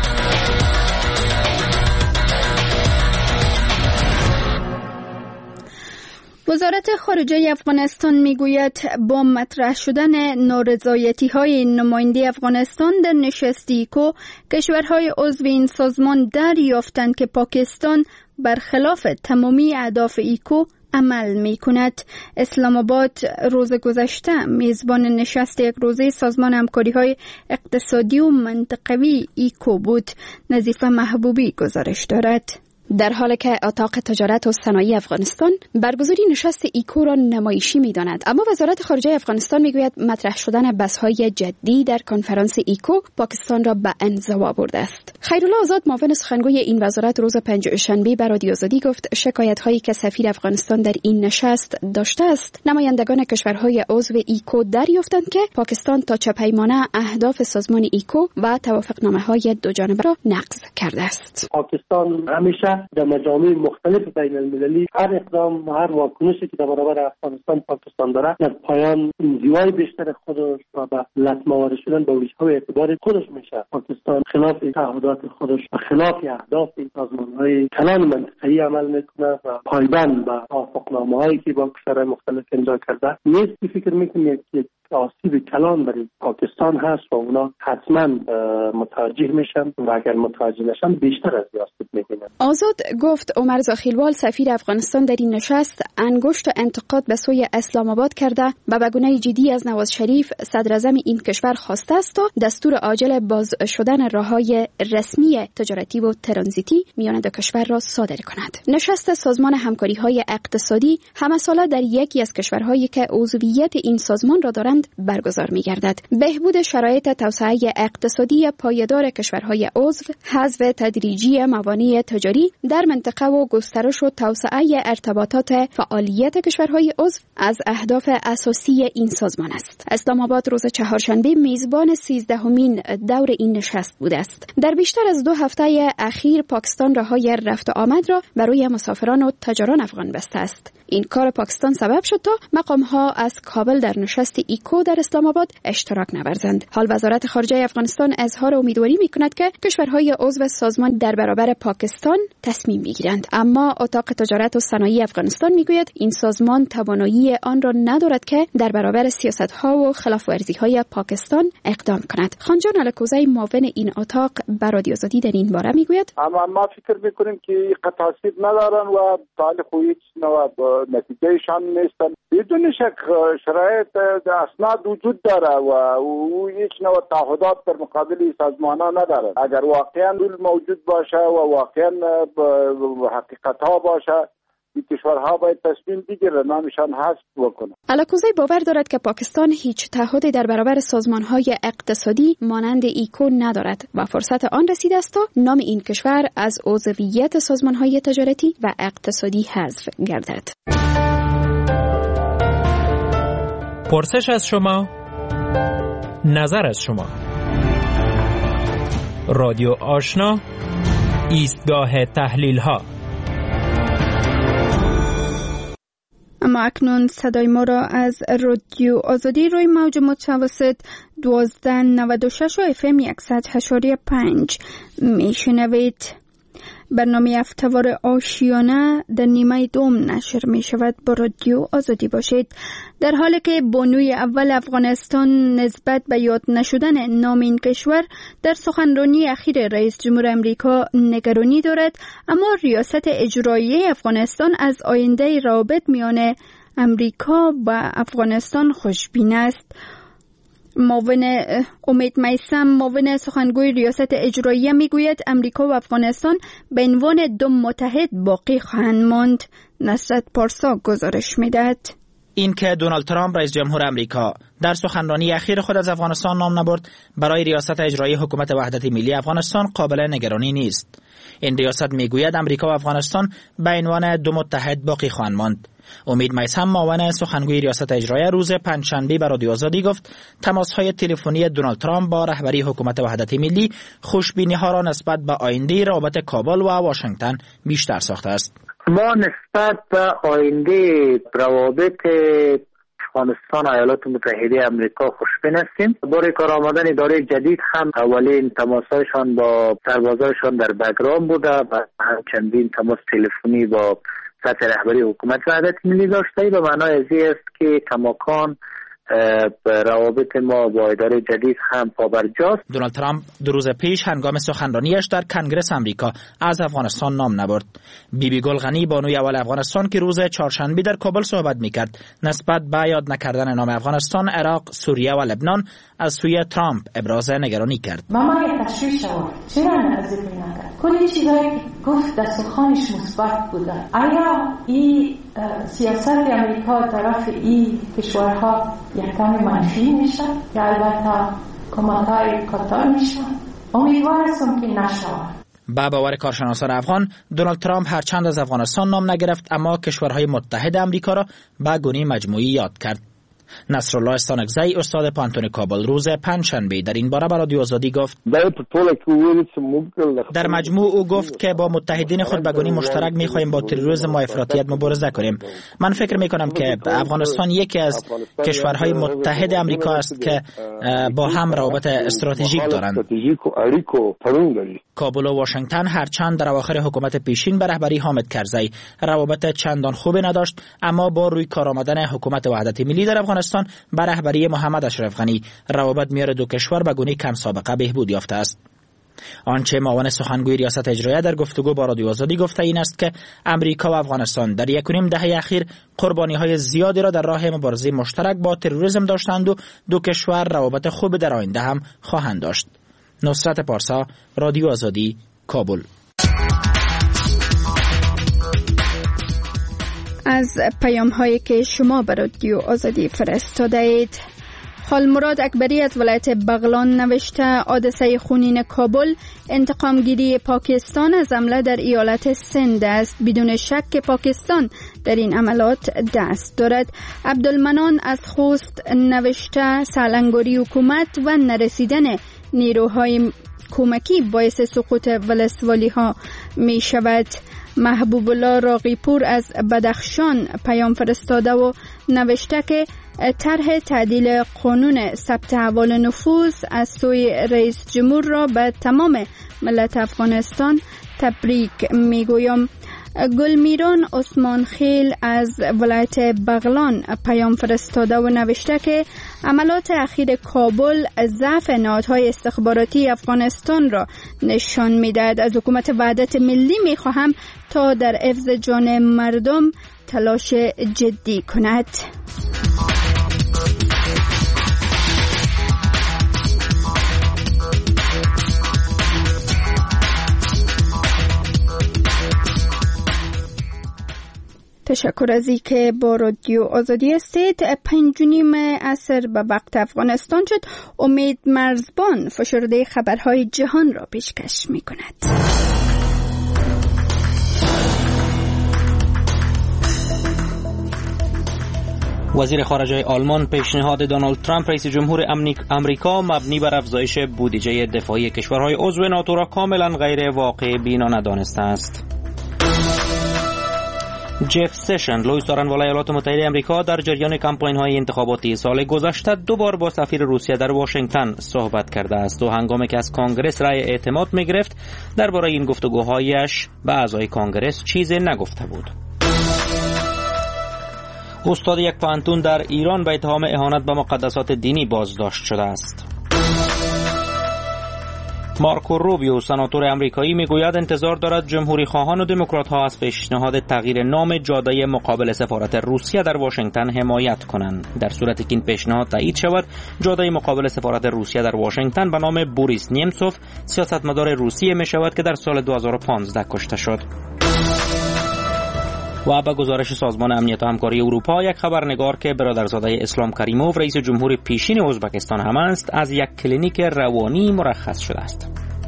Speaker 1: وزارت خارجه افغانستان میگوید با مطرح شدن نارضایتی‌های نماینده افغانستان در نشست ایکو، کشورهای عضو این سازمان دریافتند که پاکستان برخلاف تمامی اهداف ایکو عمل می کند. اسلام آباد روز گذشته میزبان نشست یک روزه سازمان همکاری‌های اقتصادی و منطقوی ایکو بود. نظیفه محبوبی گزارش دارد.
Speaker 17: در حالی که اتاق تجارت و صنایع افغانستان برگزاری نشست ایکو را نمایشی می‌داند، اما وزارت خارجه افغانستان میگوید مطرح شدن بحث‌های جدی در کنفرانس ایکو پاکستان را به انزوا برده است. خیرالله آزاد، معاون سخنگوی این وزارت، روز پنجشنبه به رادیو آزادی گفت شکایت‌هایی که سفیر افغانستان در این نشست داشته است، نمایندگان کشورهای عضو ایکو دریافتند که پاکستان تا چه پیمانه اهداف سازمان ایکو و توافقنامه‌های دو جانبه را نقض کرده است.
Speaker 3: پاکستان همیشه در مجامع مختلف بین المللی هر اقدام و هر واکنشی که در برابر افغانستان پاکستان داره، در پایان انزوای بیشتر خودش و به لطمه‌واره شدن به وجه‌های اعتبار خودش میشه. پاکستان خلاف تعهدات خودش و خلاف اهداف سازمان‌های کلان منطقه‌ای عمل میکنه و پایبند به توافقنامه‌هایی که با کشورهای مختلف امضا کرده نیست. فکر میکنم که آسیب کلان برای پاکستان هست و اونا حتما متوجه میشن و اگر متوجه نشن بیشتر از آسیب میبینن.
Speaker 17: آزاد گفت عمر زاخیلوال سفیر افغانستان در این نشست انگشت انتقاد به سوی اسلام آباد کرده و به گونه جدی از نواز شریف صدر اعظم این کشور خواسته است تا دستور عاجل باز شدن راههای رسمی تجارتی و ترانزیتی میان دو کشور را صادر کند. نشست سازمان همکاری‌های اقتصادی همساله در یکی از کشورهایی که عضویت این سازمان را دارند برگزار می‌گردد. بهبود شرایط توسعه اقتصادی پایدار کشورهای عضو، حذف تدریجی موانع تجاری در منطقه و گسترش و توسعه ارتباطات فعالیت کشورهای عضو از اهداف اساسی این سازمان است. اسلام آباد روز چهارشنبه میزبان 13مین دور این نشست بوده است. در بیشتر از 2 هفته اخیر پاکستان راههای رفت و آمد را برای مسافران و تجاران افغان بسته است. این کار پاکستان سبب شد تا مقام‌ها از کابل در نشست ایکو در اسلام آباد اشتراک نورزند. حال وزارت خارجه افغانستان اظهار امیدواری می‌کند که کشورهای عضو سازمان در برابر پاکستان تصمیم بگیرند، اما اتاق تجارت و صنایع افغانستان میگوید این سازمان توانایی آن را ندارد که در برابر سیاست‌ها و خلاف‌ورزی‌های پاکستان اقدام کند. خانجان الکوزی معاون این اتاق بر رادیو آزادی در این باره میگوید
Speaker 18: اما ما فکر می‌کنیم که قطعیت ندارن و تعلق هیچ نوع نتیجهشان نیستن. بدون شک شرایط اسناد وجود داره و او هیچ نوع تعهدات در مقابل سازمان‌ها نداره. اگر واقعاً موجود باشه و واقعاً حقیقت‌ها باشه، این کشورها باید تصمیم بگیرن نامشان حذف بکنه.
Speaker 17: الکوزی باور دارد که پاکستان هیچ تعهدی در برابر سازمان‌های اقتصادی مانند ایکو ندارد و فرصت آن رسیده است تا نام این کشور از عضویت سازمان‌های تجارتی و اقتصادی حذف گردد.
Speaker 19: پرسش از شما، نظر از شما. رادیو آشنا، ایستگاه تحلیل ها.
Speaker 1: اما اکنون صدای ما را از رادیو آزادی روی موج متوسط 1296 و FM 100.5 میشنوید. برنامه هفته‌وار آشیانه در نیمه دوم نشر می شود. با رادیو آزادی باشید. در حالی که بانوی اول افغانستان نسبت به یاد نشدن نام این کشور در سخنرانی اخیر رئیس جمهور امریکا نگرانی دارد، اما ریاست اجرایی افغانستان از آینده روابط میان امریکا و افغانستان خوشبین است. معاون امید میثم، معاون سخنگوی ریاست اجرایی میگوید امریکا و افغانستان به عنوان 2 متحد باقی خواهند ماند. نصرت پارسا گزارش میدهد.
Speaker 20: این که دونالد ترامپ رئیس جمهور امریکا در سخنرانی اخیر خود از افغانستان نام نبرد برای ریاست اجرایی حکومت وحدت ملی افغانستان قابل نگرانی نیست. این ریاست میگوید امریکا و افغانستان به عنوان 2 متحد باقی خواهند ماند. امید میثم، معاون سخنگوی ریاست اجرایی، روز پنجشنبه به رادیو آزادی گفت تماس‌های تلفنی دونالد ترامپ با رهبری حکومت وحدت ملی خوشبینی‌ها را نسبت به آینده روابط کابل و واشنگتن بیشتر ساخته است.
Speaker 21: ما نسبت به آینده روابط افغانستان و ایالات متحده آمریکا خوشبین هستیم. برای کار آمدن اداره جدید هم اولین تماس‌هایشان با سربازایشان در بگرام بوده و چندین تماس تلفنی با سطح رهبری حکومت وحدت ملی داشته. به معنای ازی است که کماکان روابط ما با اداره جدید هم پابرجاست.
Speaker 20: دونالد ترامپ 2 روز پیش هنگام سخنرانیش در کنگره آمریکا از افغانستان نام نبرد. بیبی گل غنی، بانوی اول افغانستان که روز چهارشنبه در کابل صحبت میکرد، نسبت به یاد نکردن نام افغانستان، عراق، سوریه و لبنان از سوی ترامپ ابراز نگرانی کرد.
Speaker 22: ماما یک تشویش شد. چرا ذکر نکرد؟ کلی چیزایی که گفت در سخنش مثبت بوده. آیا این سیاست امریکا طرف این کشورها یک کمی منفی میشه که البته کمک‌های کاتار میشه؟ امیدوار هستم که نشود.
Speaker 20: با باور کارشناسان افغان، دونالد ترامپ هرچند از افغانستان نام نگرفت اما کشورهای متحد آمریکا را به گونه مجموعی یاد کرد. نصرالله استانکزی، استاد پانتون کابل، روز پنجشنبه در این باره به رادیو آزادی گفت در مجموع او گفت که با متحدین خود به گونه مشترک می‌خواهیم با تروریسم و افراطیت مبارزه کنیم. من فکر می‌کنم که افغانستان یکی از کشورهای متحد آمریکا است که با هم روابط استراتژیک دارند. کابل و واشنگتن هرچند در اواخر حکومت پیشین به رهبری حامد کرزی روابط چندان خوبی نداشت، اما با روی کار آمدن حکومت وحدت ملی در افغانستان افغانستان بر رهبری محمد اشرف غنی روابط میان دو کشور به گونه کم سابقه بهبود یافته است. آنچه معاون سخنگوی ریاست اجرایه در گفتگو با رادیو آزادی گفته این است که امریکا و افغانستان در 1.5 دهه اخیر قربانی‌های زیادی را در راه مبارزه مشترک با تروریسم داشتند و دو کشور روابط خوب در آینده هم خواهند داشت. نصرت پارسا، رادیو آزادی، کابل.
Speaker 1: از پیام هایی که شما به رادیو آزادی فرستاده اید. خالمراد اکبری از ولایت بغلان نوشته حادثه خونین کابل انتقامگیری پاکستان از حمله در ایالت سند است. بدون شک که پاکستان در این عملات دست دارد. عبدالمنان از خوست نوشته سالنگاری حکومت و نرسیدن نیروهای کمکی باعث سقوط ولسوالی ها می شود. محبوب الله راقیپور از بدخشان پیام فرستاده و نوشته که طرح تعدیل قانون ثبت احوال نفوذ از سوی رئیس جمهور را به تمام ملت افغانستان تبریک میگویم. گلمیران عثمان خیل از ولایت بغلان پیام فرستاده و نوشته که عملات اخیر کابل ضعف نهادهای استخباراتی افغانستان را نشان میدهد. از حکومت وحدت ملی میخواهم تا در حفظ جان مردم تلاش جدی کند. تشکر از این که با رادیو آزادی هستید. 5:30 عصر به وقت افغانستان شد. امید مرزبان فشرده خبرهای جهان را پیشکش می کند.
Speaker 2: وزیر خارجه آلمان پیشنهاد دونالد ترامپ رئیس جمهور امریکا مبنی بر افزایش بودجه دفاعی کشورهای عضو ناتو را کاملا غیر واقع بینا ندانسته است. جف سشن لوی سخنگوی ایالات متحده آمریکا در جریان کمپاین‌های انتخاباتی سال گذشته دوبار با سفیر روسیه در واشنگتن صحبت کرده است و هنگامی که از کانگرس رأی اعتماد می‌گرفت درباره این گفتگوهایش به اعضای کانگرس چیزی نگفته بود. استاد یک پانتون در ایران به اتهام اهانت به مقدسات دینی بازداشت شده است. مارکو روبیو سناتور آمریکایی میگوید انتظار دارد جمهوری خواهان و دموکرات ها از پیشنهاد تغییر نام جاده مقابل سفارت روسیه در واشنگتن حمایت کنند. در صورتی که این پیشنهاد تایید شود، جاده مقابل سفارت روسیه در واشنگتن به نام بوریس نیمسوف سیاستمدار روسیه می شود که در سال 2015 کشته شد. و به گزارش سازمان امنیت و همکاری اروپا، یک خبرنگار که برادرزاده اسلام کریموف رئیس جمهور پیشین ازبکستان هم است، از یک کلینیک روانی مرخص شده است.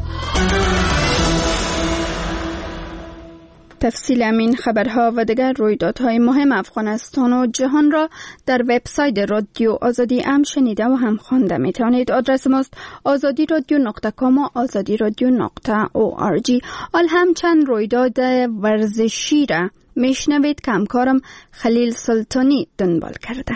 Speaker 1: تفصیل همین خبرها و دیگر رویدادهای مهم افغانستان و جهان را در وبسایت رادیو آزادی هم شنیده و هم خوانده میتوانید. آدرس ماست azadi.radio.com و azadi.radio.org. آل هم چند رویداد ورزشی را میشنوید که همکارم خلیل سلطانی دنبال کرده.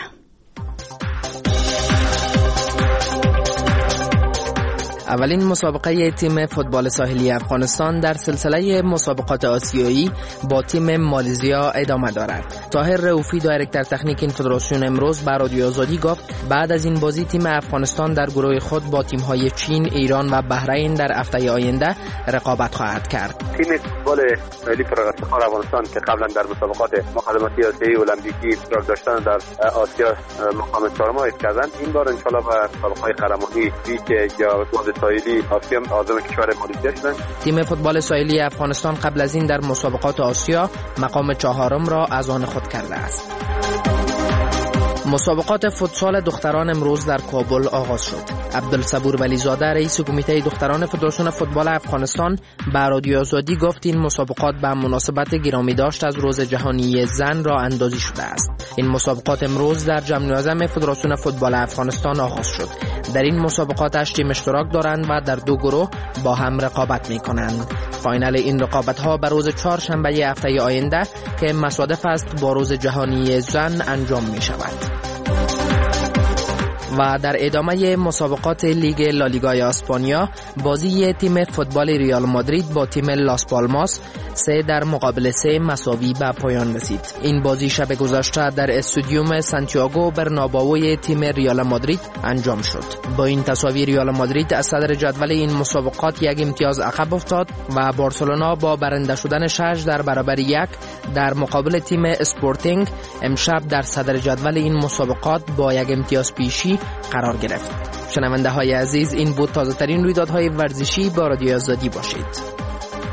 Speaker 5: اولین مسابقه تیم فوتبال ساحلی افغانستان در سلسله مسابقات آسیایی با تیم مالزیا ادامه دارد. طاهر رؤوفی دایرکتور تکنیک این فدراسیون امروز به رادیو آزادی گفت بعد از این بازی تیم افغانستان در گروه خود با تیم‌های چین، ایران و بحرین در هفته آینده رقابت خواهد کرد.
Speaker 4: تیم فوتبال ملی پرگستان افغانستان که قبلا در مسابقات مقدماتی آسیایی المپیکی اشتراک داشتن در آسیا مقام چهارم حاصل کردند، این بار ان شاءالله به مسابقات قهرمانی لیگ یا ساحلی آسیا عازم کشور مالزیا شدند.
Speaker 5: تیم فوتبال ساحلی افغانستان قبل از این در مسابقات آسیا مقام چهارم را از آن خود کرده است. مسابقات فوتسال دختران امروز در کابل آغاز شد. عبدالصبور ولیزاده رئیس کمیته دختران فدراسیون فوتبال افغانستان به رادیو آزادی گفت این مسابقات به مناسبت گرامی داشت از روز جهانی زن را اندازی شده است. این مسابقات امروز در جمع اعظم فدراسیون فوتبال افغانستان آغاز شد. در این مسابقات 8 تیم اشتراک دارند و در 2 گروه با هم رقابت می‌کنند. فاینال این رقابت‌ها به روز چهارشنبه هفته آینده که مصادف است با روز جهانی زن انجام می‌شود. و در ادامه مسابقات لیگ لالیگای اسپانیا بازی تیم فوتبال ریال مادرید با تیم لاس پالماس 3-3 مساوی به پایان رسید. این بازی شب گذشته در استادیوم سانتیاگو برنابئو تیم ریال مادرید انجام شد. با این تساوی ریال مادرید از صدر جدول این مسابقات یک امتیاز عقب افتاد و بارسلونا با برنده شدن 6 در برابر 1 در مقابل تیم اسپورتینگ امشب در صدر جدول این مسابقات با یک امتیاز پیشی قرار گرفت. شنونده های عزیز، این بود تازه ترین رویدادهای ورزشی با رادیو آزادی. باشید.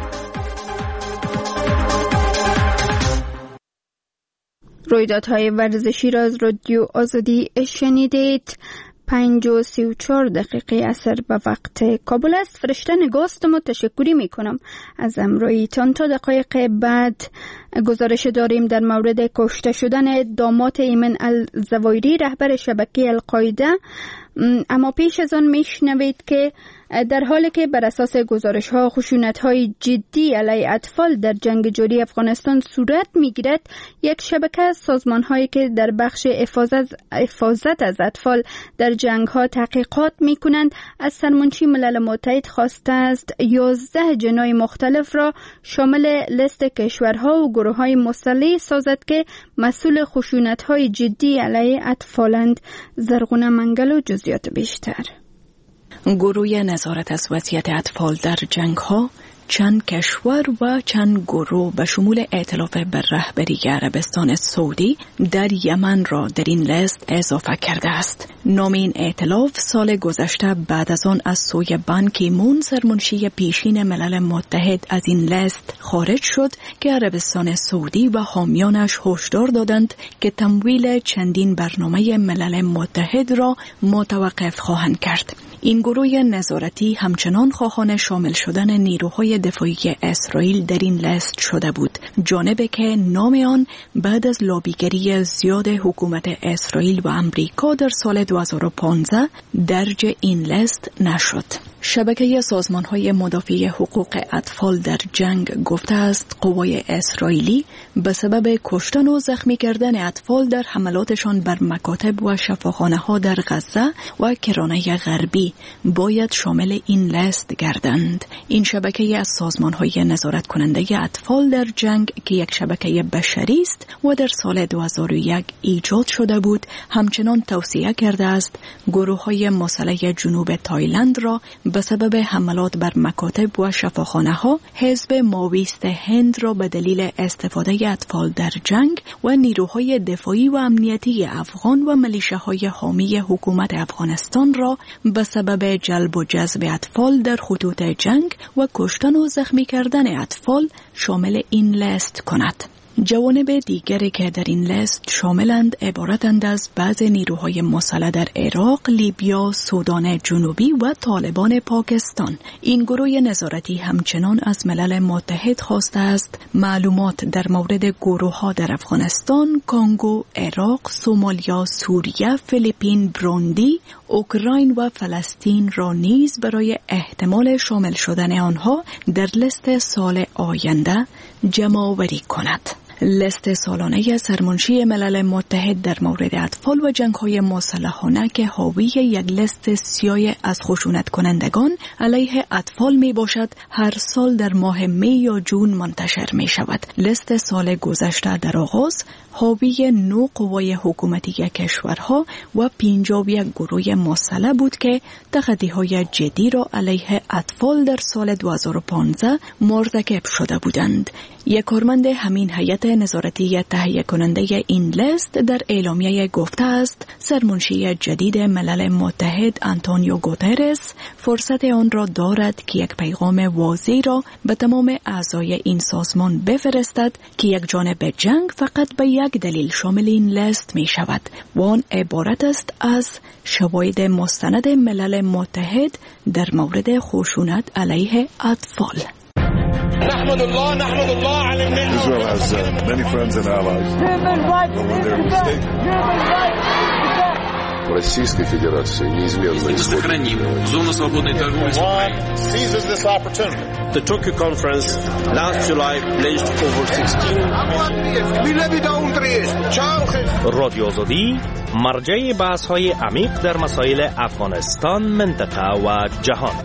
Speaker 1: رویدادهای ورزشی را از رادیو آزادی شنیدید. 5:34 اثر به وقت کابل است. فرشته نگاست ما تشکری می کنم از امرویتان. تا دقایق بعد گزارش داریم در مورد کشته شدن داماد ایمن الزوایری رهبر شبکه القاعده، اما پیش از آن میشنوید که در حالی که بر اساس گزارش ها خشونت های جدی علیه اطفال در جنگ جاری افغانستان صورت میگیرد، یک شبکه از سازمان هایی که در بخش حفاظت از اطفال در جنگ ها تحقیقات میکنند از سرمنشی ملل متحد خواسته است 11 جناح مختلف را شامل لیست کشورها و گروه های مسلح سازد که مسئول خشونت های جدی علیه اطفالند. زرغونه منگل و جزئیات بیشتر.
Speaker 8: گروه نظارت از وضعیت اطفال در جنگ ها چند کشور و چند گروه به شمول ائتلاف بر رهبری عربستان سعودی در یمن را در این لیست اضافه کرده است. نام این ائتلاف سال گذشته بعد از آن از سوی بان کی مون سرمنشی پیشین ملل متحد از این لیست خارج شد که عربستان سعودی و حامیانش هشدار دادند که تمویل چندین برنامه ملل متحد را متوقف خواهند کرد. این گروه نظارتی همچنان خواهان شامل شدن نیروهای دفاعی اسرائیل در این لیست شده بود، جانبه که نام آن بعد از لابیگری زیاد حکومت اسرائیل و امریکا در سال 2015 درج این لیست نشد. شبکه سازمان‌های مدافع حقوق اطفال در جنگ گفته است قوای اسرائیلی به سبب کشتن و زخمی کردن اطفال در حملاتشان بر مکاتب و شفاخانه‌ها در غزه و کرانه غربی باید شامل این لیست گردند. این شبکه از سازمان‌های نظارت کننده اطفال در جنگ که یک شبکه بشری است و در سال 2001 ایجاد شده بود، همچنان توصیه کرده است گروه‌های مسلح جنوب تایلند را به سبب حملات بر مکاتب و شفاخانه‌ها حزب ماویست هند را به دلیل استفاده اطفال در جنگ و نیروهای دفاعی و امنیتی افغان و ملیشه‌های حامی حکومت افغانستان را به سبب جلب و جذب اطفال در خطوط جنگ و کشتن و زخمی کردن اطفال شامل این لیست کند. جوانب دیگری که در این لیست شاملند عبارتند از بعض نیروهای مسلح در عراق، لیبیا، سودان جنوبی و طالبان پاکستان. این گروه نظارتی همچنان از ملل متحد خواسته است معلومات در مورد گروه‌ها در افغانستان، کانگو، عراق، سومالیا، سوریه، فیلیپین، بروندی، اوکراین و فلسطین را نیز برای احتمال شامل شدن آنها در لیست سال آینده جمع‌آوری کند. لیست سالانه سرمنشی ملل متحد در مورد اطفال و جنگ‌های مسلحانه که حاوی یک لیست سیاه از خشونت کنندگان علیه اطفال می باشد، هر سال در ماه می یا جون منتشر می شود. لیست سال گذشته در آغاز حاوی 9 قوای حکومتی کشورها و 51 گروه مسلح بود که تخطی‌های جدی را علیه اطفال در سال 2015 مرتکب شده بودند. یک کارمند همین هیئت نظارتی تهیه کننده این لیست در اعلامیه گفته است سرمنشی جدید ملل متحد آنتونیو گوترس فرصت آن را دارد که یک پیغام واضح را به تمام اعضای این سازمان بفرستد که یک جانب جنگ فقط به یک دلیل شامل این لیست می شود و آن عبارت است از شواهد مستند ملل متحد در مورد خشونت علیه اطفال.
Speaker 9: نحمد الله على النعمة. Israel has many friends and allies.
Speaker 23: Российской Федерации неизменно
Speaker 9: сохраним зону свободной торговли с Украиной. Seizes this opportunity. The Tokyo conference last July pledged over 16 million.
Speaker 6: رادیو آزادی مرجع بحث‌های عمیق در مسائل افغانستان، منطقه و جهان.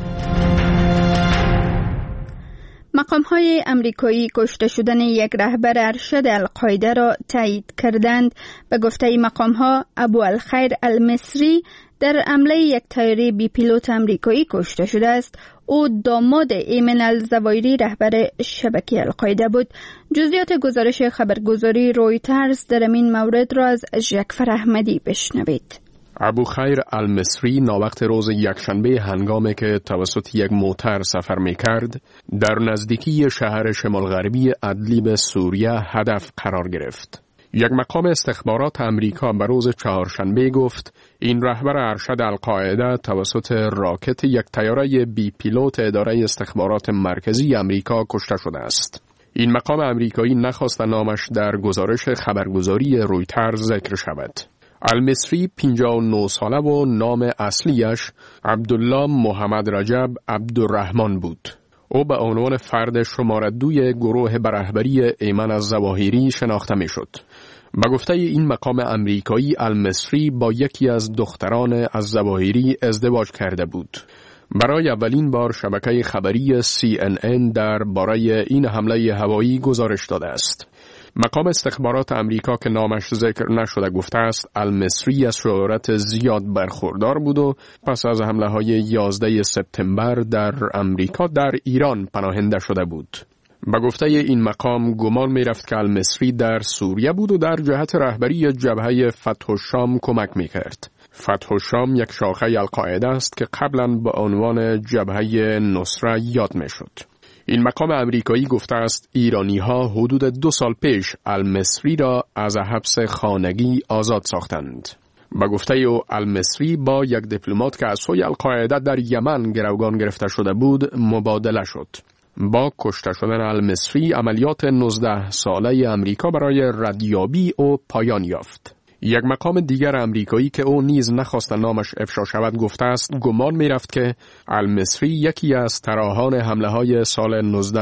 Speaker 1: مقام‌های امریکایی کشته شدن یک رهبر ارشد القاعده را تایید کردند. به گفته مقام‌ها، ابو الخیر المصری در حمله یک طیاره بی پیلوت امریکایی کشته شده است. او داماد ایمن الزوایری رهبر شبکه القاعده بود. جزئیات گزارش خبرگزاری رویترز در این مورد را از جعفر احمدی بشنوید.
Speaker 7: ابو خیر المصری ناوقت روز یکشنبه هنگامی که توسط یک موتر سفر می‌کرد در نزدیکی شهر شمال غربی ادلیب سوریه هدف قرار گرفت. یک مقام استخبارات امریکا به روز چهارشنبه گفت این رهبر ارشد القاعده توسط راکت یک طیاره بی پیلوت اداره استخبارات مرکزی امریکا کشته شده است. این مقام امریکایی نخواست نامش در گزارش خبرگزاری رویترز ذکر شود. المصری 59 ساله و نام اصلیش عبدالله محمد رجب عبدالرحمن بود. او به عنوان فرد شماره 2 گروه برهبری ایمن الظواهری شناخته می شد. به گفته این مقام امریکایی، المصری با یکی از دختران الظواهری ازدواج کرده بود. برای اولین بار شبکه خبری CNN درباره این حمله هوایی گزارش داده است. مقام استخبارات امریکا که نامش ذکر نشده گفته است المصری از شهرت زیاد برخوردار بود و پس از حمله های 11 سپتامبر در امریکا در ایران پناهنده شده بود. به گفته این مقام گمان می رفت که المصری در سوریه بود و در جهت رهبری جبهه فتح الشام کمک می کرد. فتح الشام یک شاخه القاعده است که قبلا به عنوان جبهه نصره یاد می شد. این مقام امریکایی گفته است ایرانی ها حدود 2 سال پیش المصری را از حبس خانگی آزاد ساختند. به گفته او المصری با یک دیپلمات که از سوی القاعده در یمن گروگان گرفته شده بود مبادله شد. با کشته شدن المصری عملیات 19 ساله امریکا برای ردیابی او پایان یافت. یک مقام دیگر امریکایی که او نیز نخواست نامش افشا شود گفته است گمان می رفت که المصری یکی از طراحان حمله های سال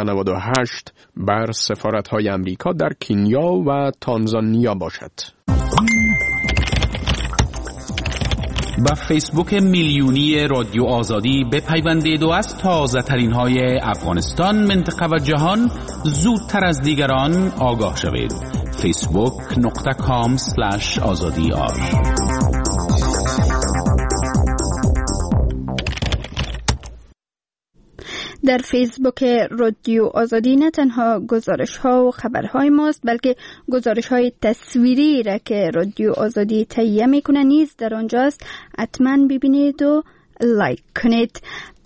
Speaker 7: 1998 بر سفارت های امریکا در کنیا و تانزانیا باشد.
Speaker 16: با فیسبوک میلیونی رادیو آزادی بپیوندید و از تازه ترین های افغانستان، منطقه و جهان زودتر از دیگران آگاه شوید. facebook.com/azadi.
Speaker 1: در فیسبوک رادیو آزادی نه تنها گزارش ها و خبرهای ماست بلکه گزارش های تصویری را که رادیو آزادی تهیه میکنه نیز در آنجاست. حتما ببینید و لایک کنید.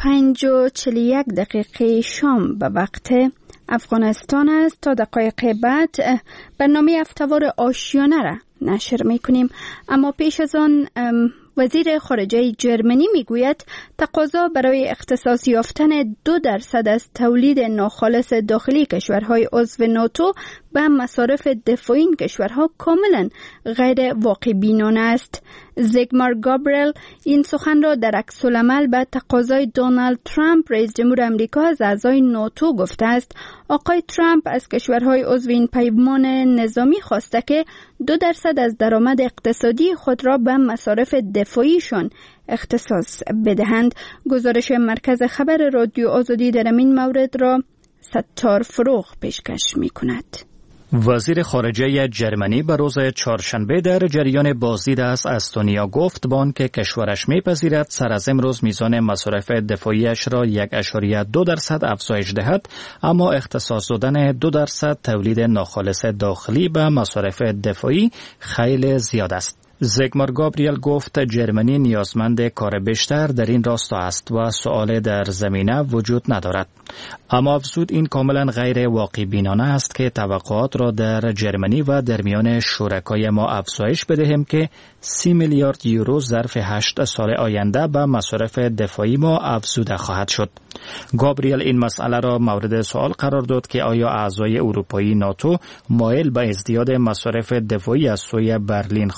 Speaker 1: 5:41 شام به وقت افغانستان است. تا دقایق بعد برنامه هفته‌وار آشیانه را نشر میکنیم، اما پیش از آن وزیر خارجه جرمنی میگوید تقاضا برای اختصاص یافتن 2% از تولید ناخالص داخلی کشورهای عضو ناتو به مصارف دفاعی این کشورها کاملا غیر واقع بینانه است. زیگمار گابریل این سخن را در عکس‌العمل به تقاضای دونالد ترامپ رئیس جمهور آمریکا از اعضای ناتو گفته است. آقای ترامپ از کشورهای عضو این پیمان نظامی خواسته که 2% از درآمد اقتصادی خود را به مصارف دفاعیشان اختصاص بدهند. گزارش مرکز خبر رادیو آزادی در این مورد را ستار فروغ پیشکش می کند.
Speaker 10: وزیر خارجه جرمنی به روز چهارشنبه در جریان بازدید از استونیا گفت با آنکه کشورش می‌پذیرد سر از امروز میزان مصارف دفاعیش را 1.2% افزایش دهد، اما اختصاص دادن 2% تولید ناخالص داخلی به مصارف دفاعی خیلی زیاد است. زیگمار گابریل گفت جرمنی نیازمند کار بیشتر در این راستا است و سؤال در زمینه وجود ندارد. اما افزود این کاملا غیر واقع بینانه است که توقعات را در جرمنی و در میان شرکای ما افزایش بدهیم که 30 میلیارد یورو ظرف 8 سال آینده به مصارف دفاعی ما افزوده خواهد شد. گابریل این مسئله را مورد سوال قرار داد که آیا اعضای اروپایی ناتو مایل به ازدیاد مصارف دفاعی از سوی برلین خواهند بود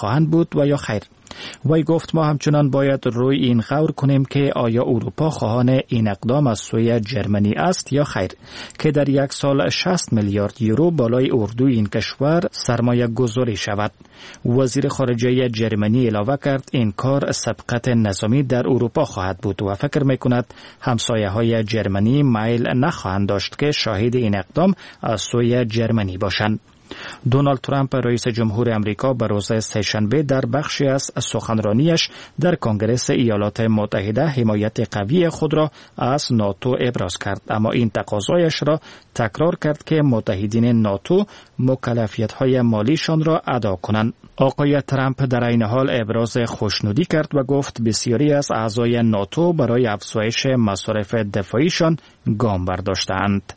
Speaker 10: بود و یا خیر. وی گفت ما همچنان باید روی این غور کنیم که آیا اروپا خواهان این اقدام از سوی جرمنی است یا خیر که در یک سال 60 میلیارد یورو بالای اردوی این کشور سرمایه گذاری شود. وزیر خارجه جرمنی علاوه کرد این کار سبقت نظامی در اروپا خواهد بود و فکر میکند همسایه های جرمنی میل نخواهند داشت که شاهد این اقدام از سوی جرمنی باشند. دونالد ترامپ رئیس جمهور امریکا به روز سه‌شنبه در بخشی از سخنرانیش در کنگره ایالات متحده حمایت قوی خود را از ناتو ابراز کرد، اما این تقاضایش را تکرار کرد که متحدین ناتو مکلفیت‌های مالیشان را ادا کنند. آقای ترامپ در این حال ابراز خوشنودی کرد و گفت بسیاری از اعضای ناتو برای افزایش مصارف دفاعیشان گام برداشتند.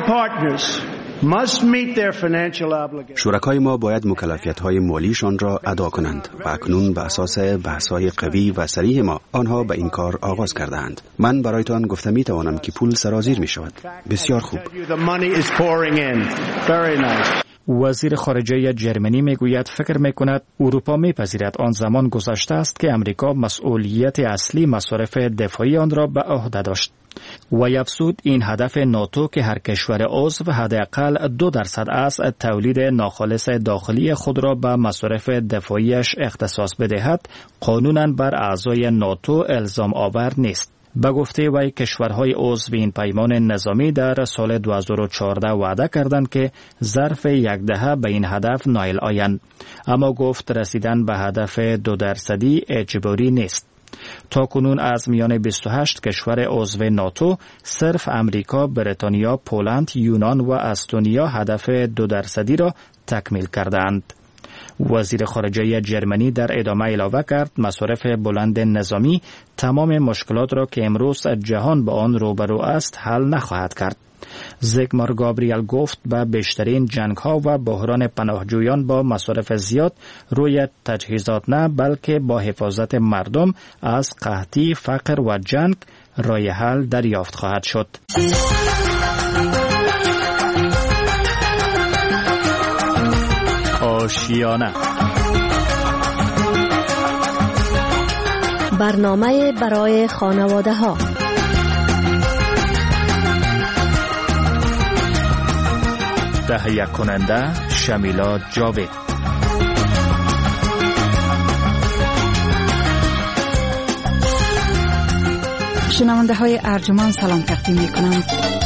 Speaker 11: شرکای ما باید مکلفیت‌های مالیشان را ادا کنند و اکنون به اساس بحث‌های قوی و صریح ما آنها به این کار آغاز کرده‌اند. من برایتان گفتم می‌توانم که پول سرازیر می‌شود. بسیار خوب.
Speaker 10: وزیر خارجه جرمنی میگوید فکر میکند اروپا میپذیرد آن زمان گذشته است که امریکا مسئولیت اصلی مصارف دفاعی آن را به عهده داشت. و افزود این هدف ناتو که هر کشور عضو حداقل 2% از تولید ناخالص داخلی خود را به مصارف دفاعیش اختصاص بدهد قانونا بر اعضای ناتو الزام آور نیست. به گفته وی کشورهای عضو این پیمان نظامی در سال 2014 وعده کردند که ظرف یک دهه به این هدف نائل آیند، اما گفت رسیدن به هدف 2% اجباری نیست. تا کنون از میان 28 کشور عضو ناتو صرف امریکا، بریتانیا، پولند، یونان و استونیا هدف 2% را تکمیل کردند. وزیر خارجه جرمنی در ادامه علاوه کرد مصارف بلند نظامی تمام مشکلات را که امروز جهان با آن روبرو است حل نخواهد کرد. زیگمار گابریل گفت به بیشترین جنگ ها و بحران پناهجویان با مصارف زیاد روی تجهیزات نه بلکه با حفاظت مردم از قحطی، فقر و جنگ راه حل دریافت خواهد شد. آشیانه
Speaker 12: برنامه برای خانواده ها.
Speaker 10: تهیه کننده شمیلا جاوید.
Speaker 13: شنونده های ارجمند سلام تقدیم می کنم.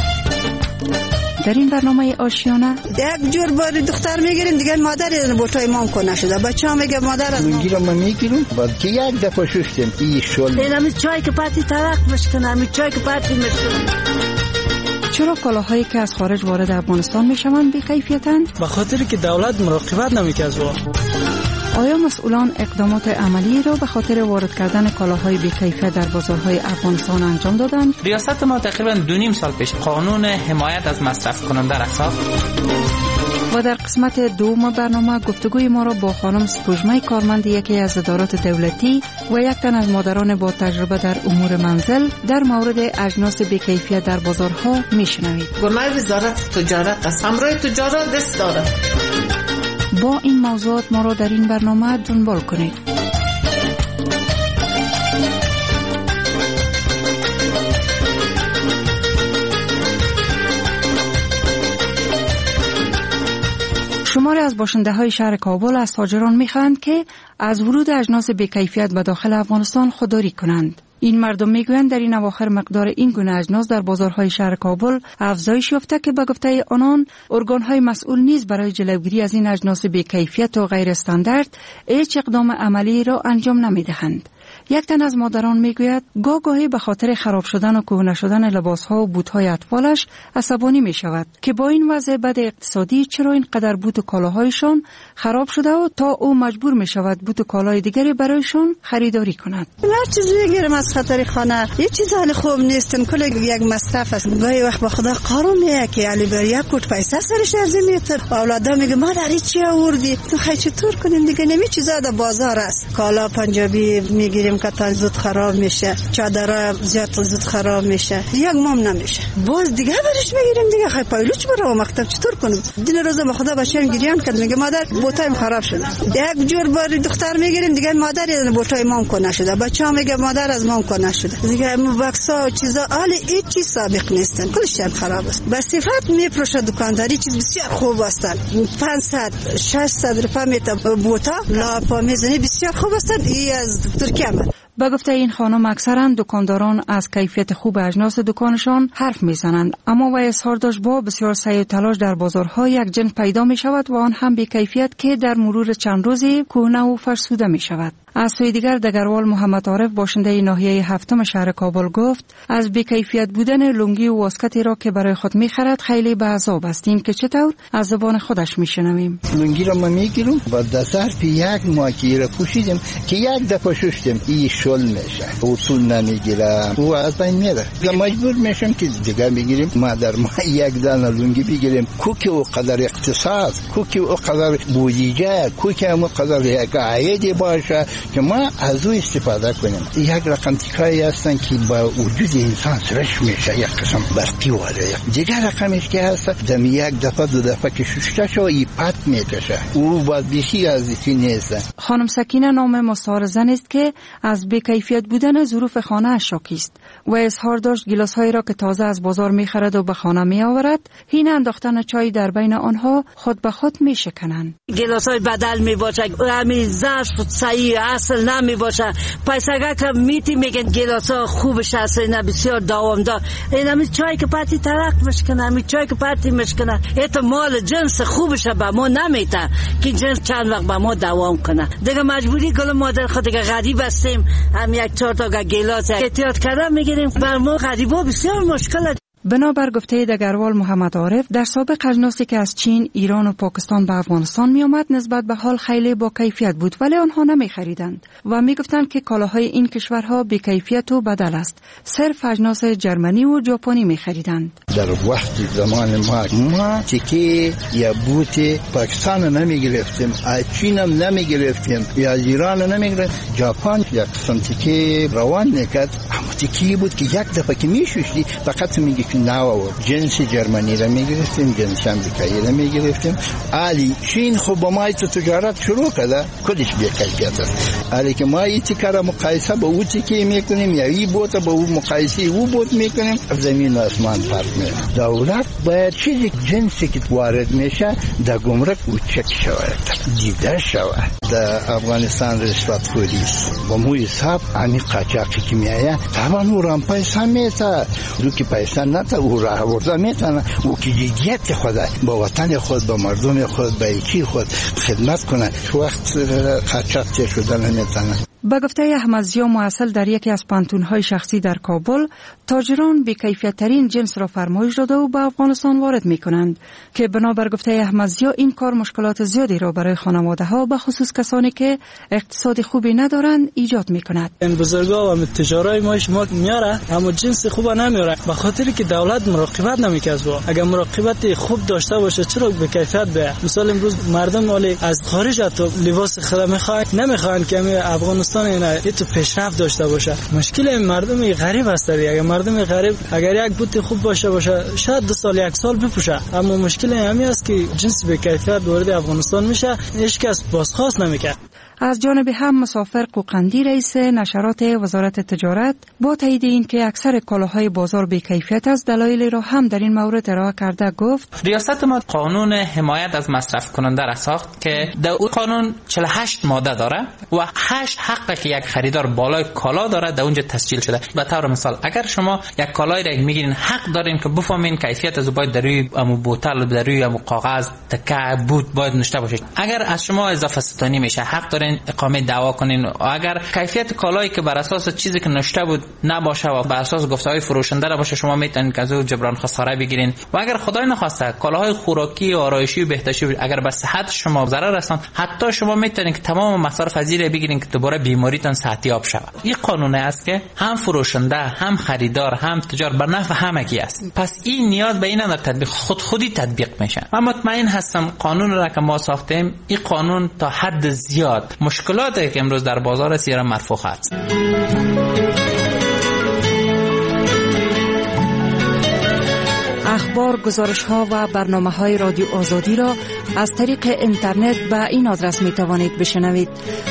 Speaker 13: در این برنامه آشیانه
Speaker 24: یک جور بار دختر میگیریم دیگه مادر بوتای مام کنه شده، بچه ها میگه مادر از
Speaker 25: میگیرم ما میگیریم بلکه یک دفعه شستیم این شل
Speaker 24: اینمی چای که پاتی ترق مشکنه، همی چای که پاتی مشکنه.
Speaker 13: چرا کالاهایی که از خارج وارد افغانستان میشوند بی کیفیتند؟
Speaker 26: به خاطر که دولت مراقبت نمیکنه.
Speaker 13: آیا مسئولان اقدامات عملی را به خاطر وارد کردن کالاهای بی کیفیت در بازارهای افغانستان انجام دادند؟
Speaker 27: ریاست ما تقریبا 2.5 سال پیش قانون حمایت از مصرف کننده را ساخت.
Speaker 13: و در قسمت دوم برنامه گفتگوی ما را با خانم سپوږمۍ کارمند یکی از ادارات دولتی و یک تن از مادران با تجربه در امور منزل در مورد اجناس بی کیفیت در بازارها میشنوید.
Speaker 28: گناه وزارت تجارت است، همراه تجارت دست دارد.
Speaker 13: با این موضوعات ما را در این برنامه دنبال کنید. شماری از باشنده های شهر کابل از تاجران میخواهند که از ورود اجناس بی کیفیت به داخل افغانستان خودداری کنند. این مردم میگویند در این اواخر مقدار این گونه اجناس در بازارهای شهر کابل افزایش یافته که به گفته آنان ارگان‌های مسئول نیز برای جلوگیری از این اجناس بی کیفیت و غیر استاندارد هیچ اقدام عملی را انجام نمیدهند. یک تن از مادران میگوید گاهی به خاطر خراب شدن و کهنه شدن لباس‌ها و بوت‌های اطفالش عصبانی می‌شود که با این وضع بد اقتصادی چرا اینقدر بوت و کالاهایشان خراب شده و تا او مجبور می‌شود بوت و کالای دیگری برایشان خریداری کند.
Speaker 24: هر چیز می‌گیرم از خاطر خانه، یه چیز حال خوب نیستن، کل یک مصرف است. گاهی وقت با خدا قارو میگه که علی بر یک کوت پیسه سرش ارزی میتر، اولادا میگه مادر چی آوردی؟ تو خی چطور کنیم دیگه؟ نمی چیزا در بازار است. کالا پنجابی می‌گیریم میگیریم که زود خراب میشه، چادر زیاد زود خراب میشه، یک مام نمیشه. باز دیگه برش میگیریم دیگه. خیلی پایلوچ برو مکتب چطور کنیم؟ دل روز به خدا بچه‌م گریان کرد، میگه مادر بوتایم خراب شده. یک جور بار دختر میگیریم دیگه مادر بوتای مام کنه شده. بچه‌ها میگه مادر از مام کنه شده. دیگه بکسا و چیزا حالی هیچ چیز سابق نیستن، کلش خراب است. به صفت میفروشه دکانداری چیز بسیار خوب است. 500 600 روپیه میته بوتا لاپا میزنی بسیار خوب است. این از ترکیه آمد.
Speaker 13: با گفته این خانم اکثرا دکانداران از کیفیت خوب اجناس دکانشان حرف میزنند، اما و اظهار داشت با بسیار سعی و تلاش در بازارها یک جنس پیدا می شود و آن هم بی کیفیت که در مرور چند روزی کهنه و فرسوده می شود. از سوی دیگر دگروال محمد عارف باشنده ناحیه هفتم شهر کابل گفت از بی‌کیفیت بودن لنگی و واسکتی را که برای خود می‌خرد خیلی به عذاب هستیم که چطور از زبان خودش می‌شنویم.
Speaker 25: لنگی را ما می‌گیرم با ظرف یک ماه که را پوشیدم که یک دفعه شستم این شل میشه، اصول نمیگیرم و از بین میره. مجبور میشم که دیگه میگیریم ما در ماه یک دانه لنگی بگیریم. کوکی او قدر اقتصاد، کوکی او قدر بودجه، کوکی او قدر یک عاید باشه که ما از او استفاده کنیم. یک رقم تیکایی هستن که با وجود انسان سرش میشه، یک قسم برقی واره. دیگر رقمش که هست دم یک دفعه دو دفعه که ششته شو ای پت میکشه، او باید بیشی از ایسی نیست.
Speaker 13: خانم سکینه نام مستعار زن است که از بی‌کیفیت بودن ظروف خانه اش شاکی است و اظهار داشت گیلاس‌هایی را که تازه از بازار می‌خرد و به خانه می‌آورد حین انداختن چای در بین آنها خود به خود می‌شکنند.
Speaker 3: گیلاس‌های بدل می‌باشه، همین ظرف صحیح اصل نمی‌باشه. پیسگا که میگن گیلاس‌ها خوبش است، نه بسیار دوامدار. این همین چای که پاتی ترک میشکنه، همین چای که پاتی میشکنه، احتمال جنس خوبش به ما نمیده که جنس چند وقت به ما دوام کنه. دیگه مجبوری گل مادر خود دیگه غریب هستیم، هم یک چهار تا گیلاس احتیاط کردن میگیریم. بر ما غریبا بسیار مشکل.
Speaker 13: بنابر گفته دگروال محمد عارف در سابق اجناسی که از چین، ایران و پاکستان به افغانستان می آمد نسبت به حال خیلی با کیفیت بود ولی آنها نمی خریدند و می گفتند که کالاهای این کشورها بی کیفیت و بدل است. صرف اجناس جرمنی و ژاپنی می خریدند.
Speaker 25: در وقت زمان ما تیکه یا بوت پاکستان نمی گرفتیم، از چین هم نمی گرفتیم، یا ایران نمی گرفتیم. ژاپن یک قسم تیکه روان نکرد، اما تیکه بود که یک دفعه که می شوشتی فقط میگی ناو جنس جرمنی را میگرفتیم، جنس امریکایی را میگرفتیم. علی چین خب با ما تجارت شروع کرده، کلش بی کیفیت است. علی که ما ایتی کار مقایسه با او تیکه میکنیم یا ای بوت با او مقایسه او بوت میکنیم، زمین و آسمان فرق میکنه. دولت باید چیزی جنسی که وارد میشه در گمرک او چک شود، دیده شود. در افغانستان رشوت خوری با مو حساب امی قاچاقی که میایه طبعا او رام پیسه میته، دو که پیسه تا او راه ورده میتونه او که جدیت خود با وطن خود، با مردم خود، با ایکی خود خدمت کنه، وقت قاچاق شدن نمیتونه.
Speaker 13: با گفته احمد ضیا محصل در یکی از پانتون‌های شخصی در کابل، تاجران بی‌کیفیت‌ترین جنس را فرمایش داده و به افغانستان وارد می‌کنند که بنابر گفته احمد ضیا این کار مشکلات زیادی را برای خانواده‌ها به خصوص کسانی که اقتصاد خوبی ندارند ایجاد می‌کند.
Speaker 26: این بزرگا و تجارای ما میاره اما جنس خوب نمیاره، به خاطری که دولت مراقبت نمی‌کنه. اگر مراقبت خوب داشته باشه چرا بی‌کیفیت به مثال امروز مردم ولی از خارج تو لباس خدا نمیخوان که افغانستان اینا تو پیشرفت داشته باشه. مشکل مردم غریب است. اگر مردم غریب اگر یک بوت خوب باشه شاید 2 سال 1 سال بپوشه، اما مشکل همین است که جنس بی‌کیفیت وارد افغانستان میشه، هیچ کس بازخواست نمیکنه.
Speaker 13: از جانب هم مسافر قوقندی رئیس نشرات وزارت تجارت با تایید این که اکثر کالاهای بازار بی‌کیفیت است دلایلی را هم در این مورد ارائه کرده گفت
Speaker 27: ریاست ما قانون حمایت از مصرف کننده را ساخت که در اون قانون 48 ماده داره و 8 حقی که یک خریدار بالای کالا داره در اونجا تسجیل شده. به طور مثال اگر شما یک کالای را میگیرین حق دارین که بفهمین کیفیت از باید در روی بوتل در روی کاغذ تکه بود باید نوشته باشه. اگر از شما اضافه ستانی میشه حق دارین اقامه دعوا کنین. اگر کیفیت کالایی که بر اساس چیزی که نوشته بود نباشه و بر اساس گفته‌های فروشنده را باشه شما میتونین که از او جبران خساره بگیرین. و اگر خدای نخواسته کالاهای خوراکی و آرایشی و بهداشتی اگر به صحت شما ضرر رسان، حتی شما میتونین که تمام مصارف از این بگیرین که دوباره بیماریتون صحتیاب شود. این قانون است که هم فروشنده هم خریدار هم تجار به نفع همگی است. پس این نیاز به این در تطبیق خودی تطبیق میشه. من مطمئن هستم قانون را که ما ساختیم این قانون تا حد زیاد مشکلاتی که امروز در بازار است را مرفوع است.
Speaker 13: اخبار، گزارش‌ها و برنامه‌های رادیو آزادی را از طریق اینترنت به این آدرس می‌توانید بشنوید: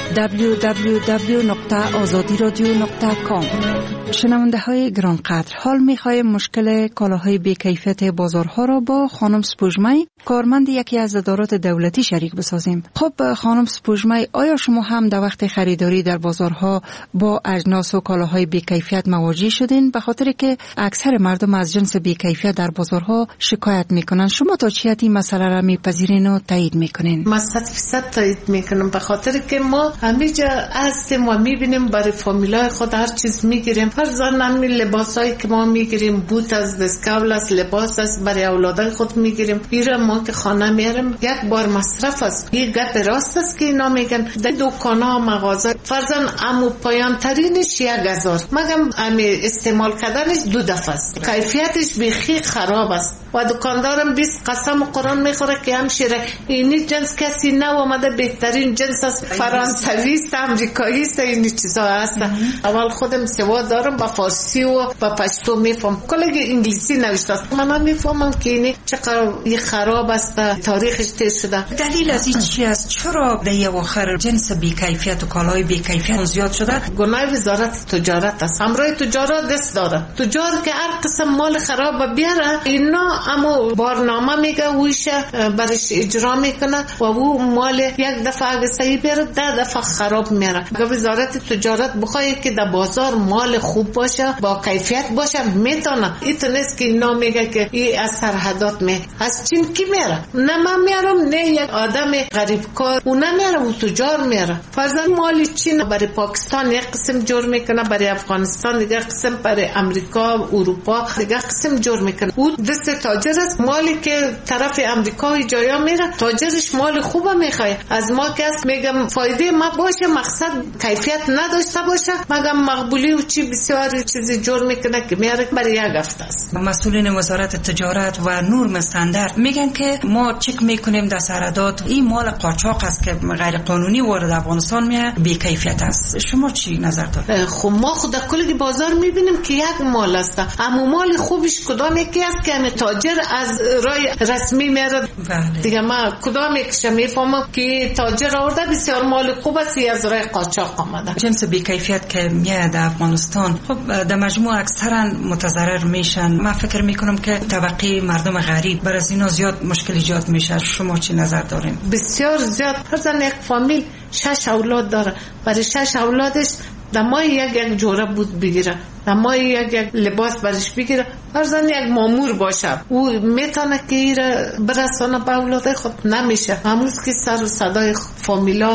Speaker 13: www.azadiradio.com. شنونده‌های گرانقدر، حال می‌خواهیم مشکل کالاهای بی‌کیفیت بازارها را با خانم سپوږمۍ، کارمند یکی از ادارات دولتی، شریک بسازیم. خب خانم سپوږمۍ، آیا شما هم در وقت خریداری در بازارها با اجناس و کالاهای بی‌کیفیت مواجه شدین؟ به خاطر که اکثر مردم از جنس بی‌کیفیت در بازارها شکایت میکنن. شما تا چه حد این مسئله را میپذیرین و تایید میکنین؟
Speaker 28: من 100% تایید میکنم، به خاطر که ما همیشه هستیم و میبینیم برای فامیلای خود هر چیز میگیریم. فرضاً همین لباسایی که ما میگیریم، بوت از دستکول از لباس است، برای اولادای خود میگیریم. ایره ما که خانه میاریم یک بار مصرف است. این گپ راست است که اینا میگن در دکانا مغازه فرضاً امو پایان ترینش 1000، مگم امی استعمال کردنش 2 دفعه است. کیفیتش بیخی خراب است و دکاندارم 20 قسم قرآن میخوره که همشیره اینی جنس کسی نه اومده، بهترین جنس است، فرانسوی است، امریکایی است، این چیزا هست. اول خودم سواد دارم با فارسی و با پشتو میفهم، کلی انگلیسی نوشته است، من میفهمم که اینی چقدر خراب است، تاریخش تیر شده.
Speaker 13: دلیل از این چی است؟ چرا در اواخر جنس بی‌کیفیت و کالای بی‌کیفیت زیاد شده؟
Speaker 28: گناه وزارت تجارت است. همراه تجارت دست داره. تجار که هر قسم مال خراب بیاره، اینا اما برنامه میگه ویش برش اجرا میکنه و او مال یک دفعه اگه صحیح بیاره 10 دفعه خراب میاره. اگه وزارت تجارت بخواه که در بازار مال خوب باشه، با کیفیت باشه، میتونه. ایتونست که اینا میگه که این از سرحدات از چین کی میاره؟ نه من میارم، نه یک آدم غریب کار اون نمیاره، اون تجار میاره. فرضاً مال چین برای پاکستان یک قسم جور میکنه، برای افغانستان دیگه قسم، برای امریکا اروپا دیگه قسم جور میکنه. او دست تاجر است. مالی که طرف امریکا جایا میره، تاجرش مال خوبه میخواد. از ما که است میگم فایده ما باشه، مقصد کیفیت نداشته باشه، مگم مقبولی و چی بسیاری چیزی جور میکنه که میاره برای یک هفته است.
Speaker 13: مسئولین وزارت تجارت و نورم استاندارد میگن که ما چک میکنیم در سرحدات این مال قاچاق است که غیر قانونی وارد افغانستان میاد، بی کیفیت است. شما چی نظر دارید؟
Speaker 28: خب ما خود کلی بازار میبینیم که یک مال است، اما مال خوبش کدام یکی است که تاجر از رای رسمی میاره. دیگه ما کدام یکش میفهمم که تاجر آورده بسیار مال خوب است از رای قاچاق آمده.
Speaker 13: جنس بی کیفیت که میاد افغانستان، خب در مجموع اکثرا متضرر میشن. من فکر میکنم که طبقه مردم غریب بر از اینا زیاد مشکل ایجاد میشه. شما چی نظر دارین؟
Speaker 28: بسیار زیاد. فرضاً یک فامیل 6 اولاد داره، برای 6 اولادش دمای یک جوره بود بگیره، دمای یک لباس برش بگیره. فرضاً یک مامور باشه، او میتونه که ایره برسانه به اولاد خود، نمیشه. همون که سر و صدای فامیلا،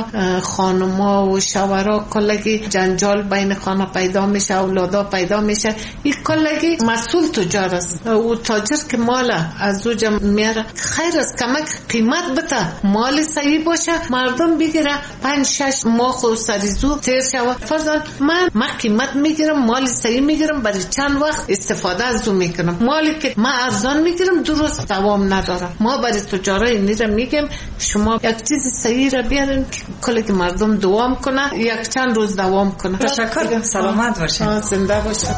Speaker 28: خانما و شوهرها کلگی جنجال بین خانه پیدا میشه، اولادا پیدا میشه. این کلگی مسئول تجار است. او تاجر که مال از او جمع میاره، خیر است کمک قیمت بده، مال صحیح باشه، مردم بگیره. 5-6 ماه و سریزو تیر شود. فرضاً من قیمت میگیرم، مال صحیح میگیرم، برای چند وقت استفاده از اون میکنم. مالی که من ارزان میگیرم درست دوام نداره. ما برای تجارای نیره میگم شما یک چیز صحیح را بیارین که کلی که مردم دوام کنه، یک چند روز دوام کنه.
Speaker 13: تشکر. سلامت باشین.
Speaker 28: زنده باشین.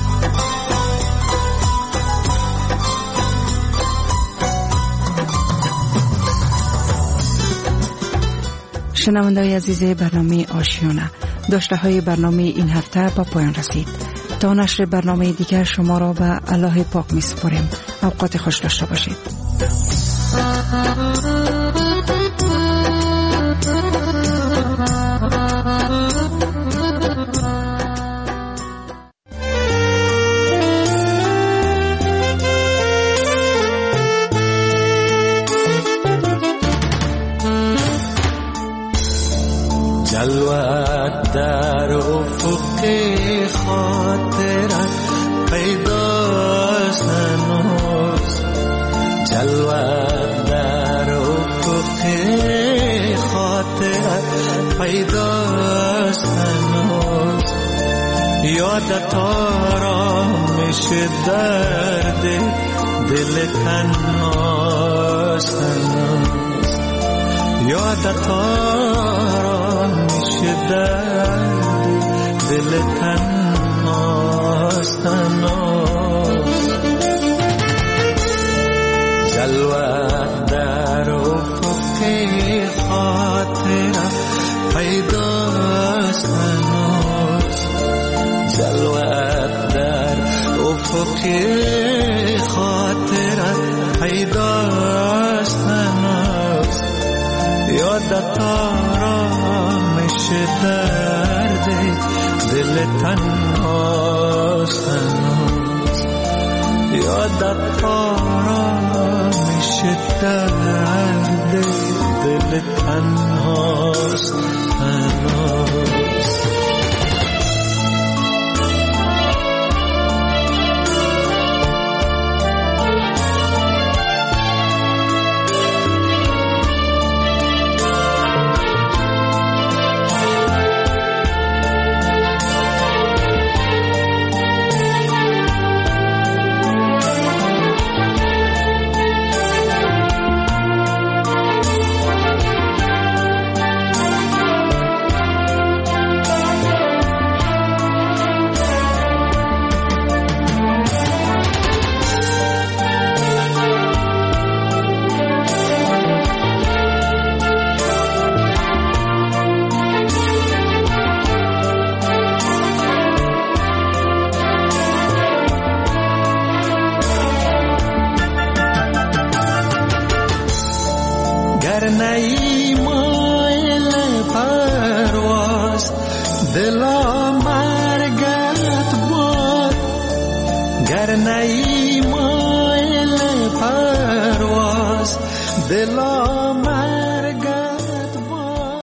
Speaker 13: شنونده‌های عزیز برنامه آشیانه، داشته های برنامه این هفته با پایان رسید. تا نشر برنامه دیگر شما را به الله پاک می سپاریم. اوقات خوش داشته باشید.
Speaker 14: جلوت در افق خاطرت پیداست هنوز، جلوت در افق خاطرت پیداست هنوز، یادت آرامش درد دل تنهاست هنوز، یادت آرامش درد دل تنهاست جلوت در افق خاطرم پیداست جلوت در افق خاطرت پیداست یادت آرامش درد دل تنهاست یادت آرامش درد دل تنهاست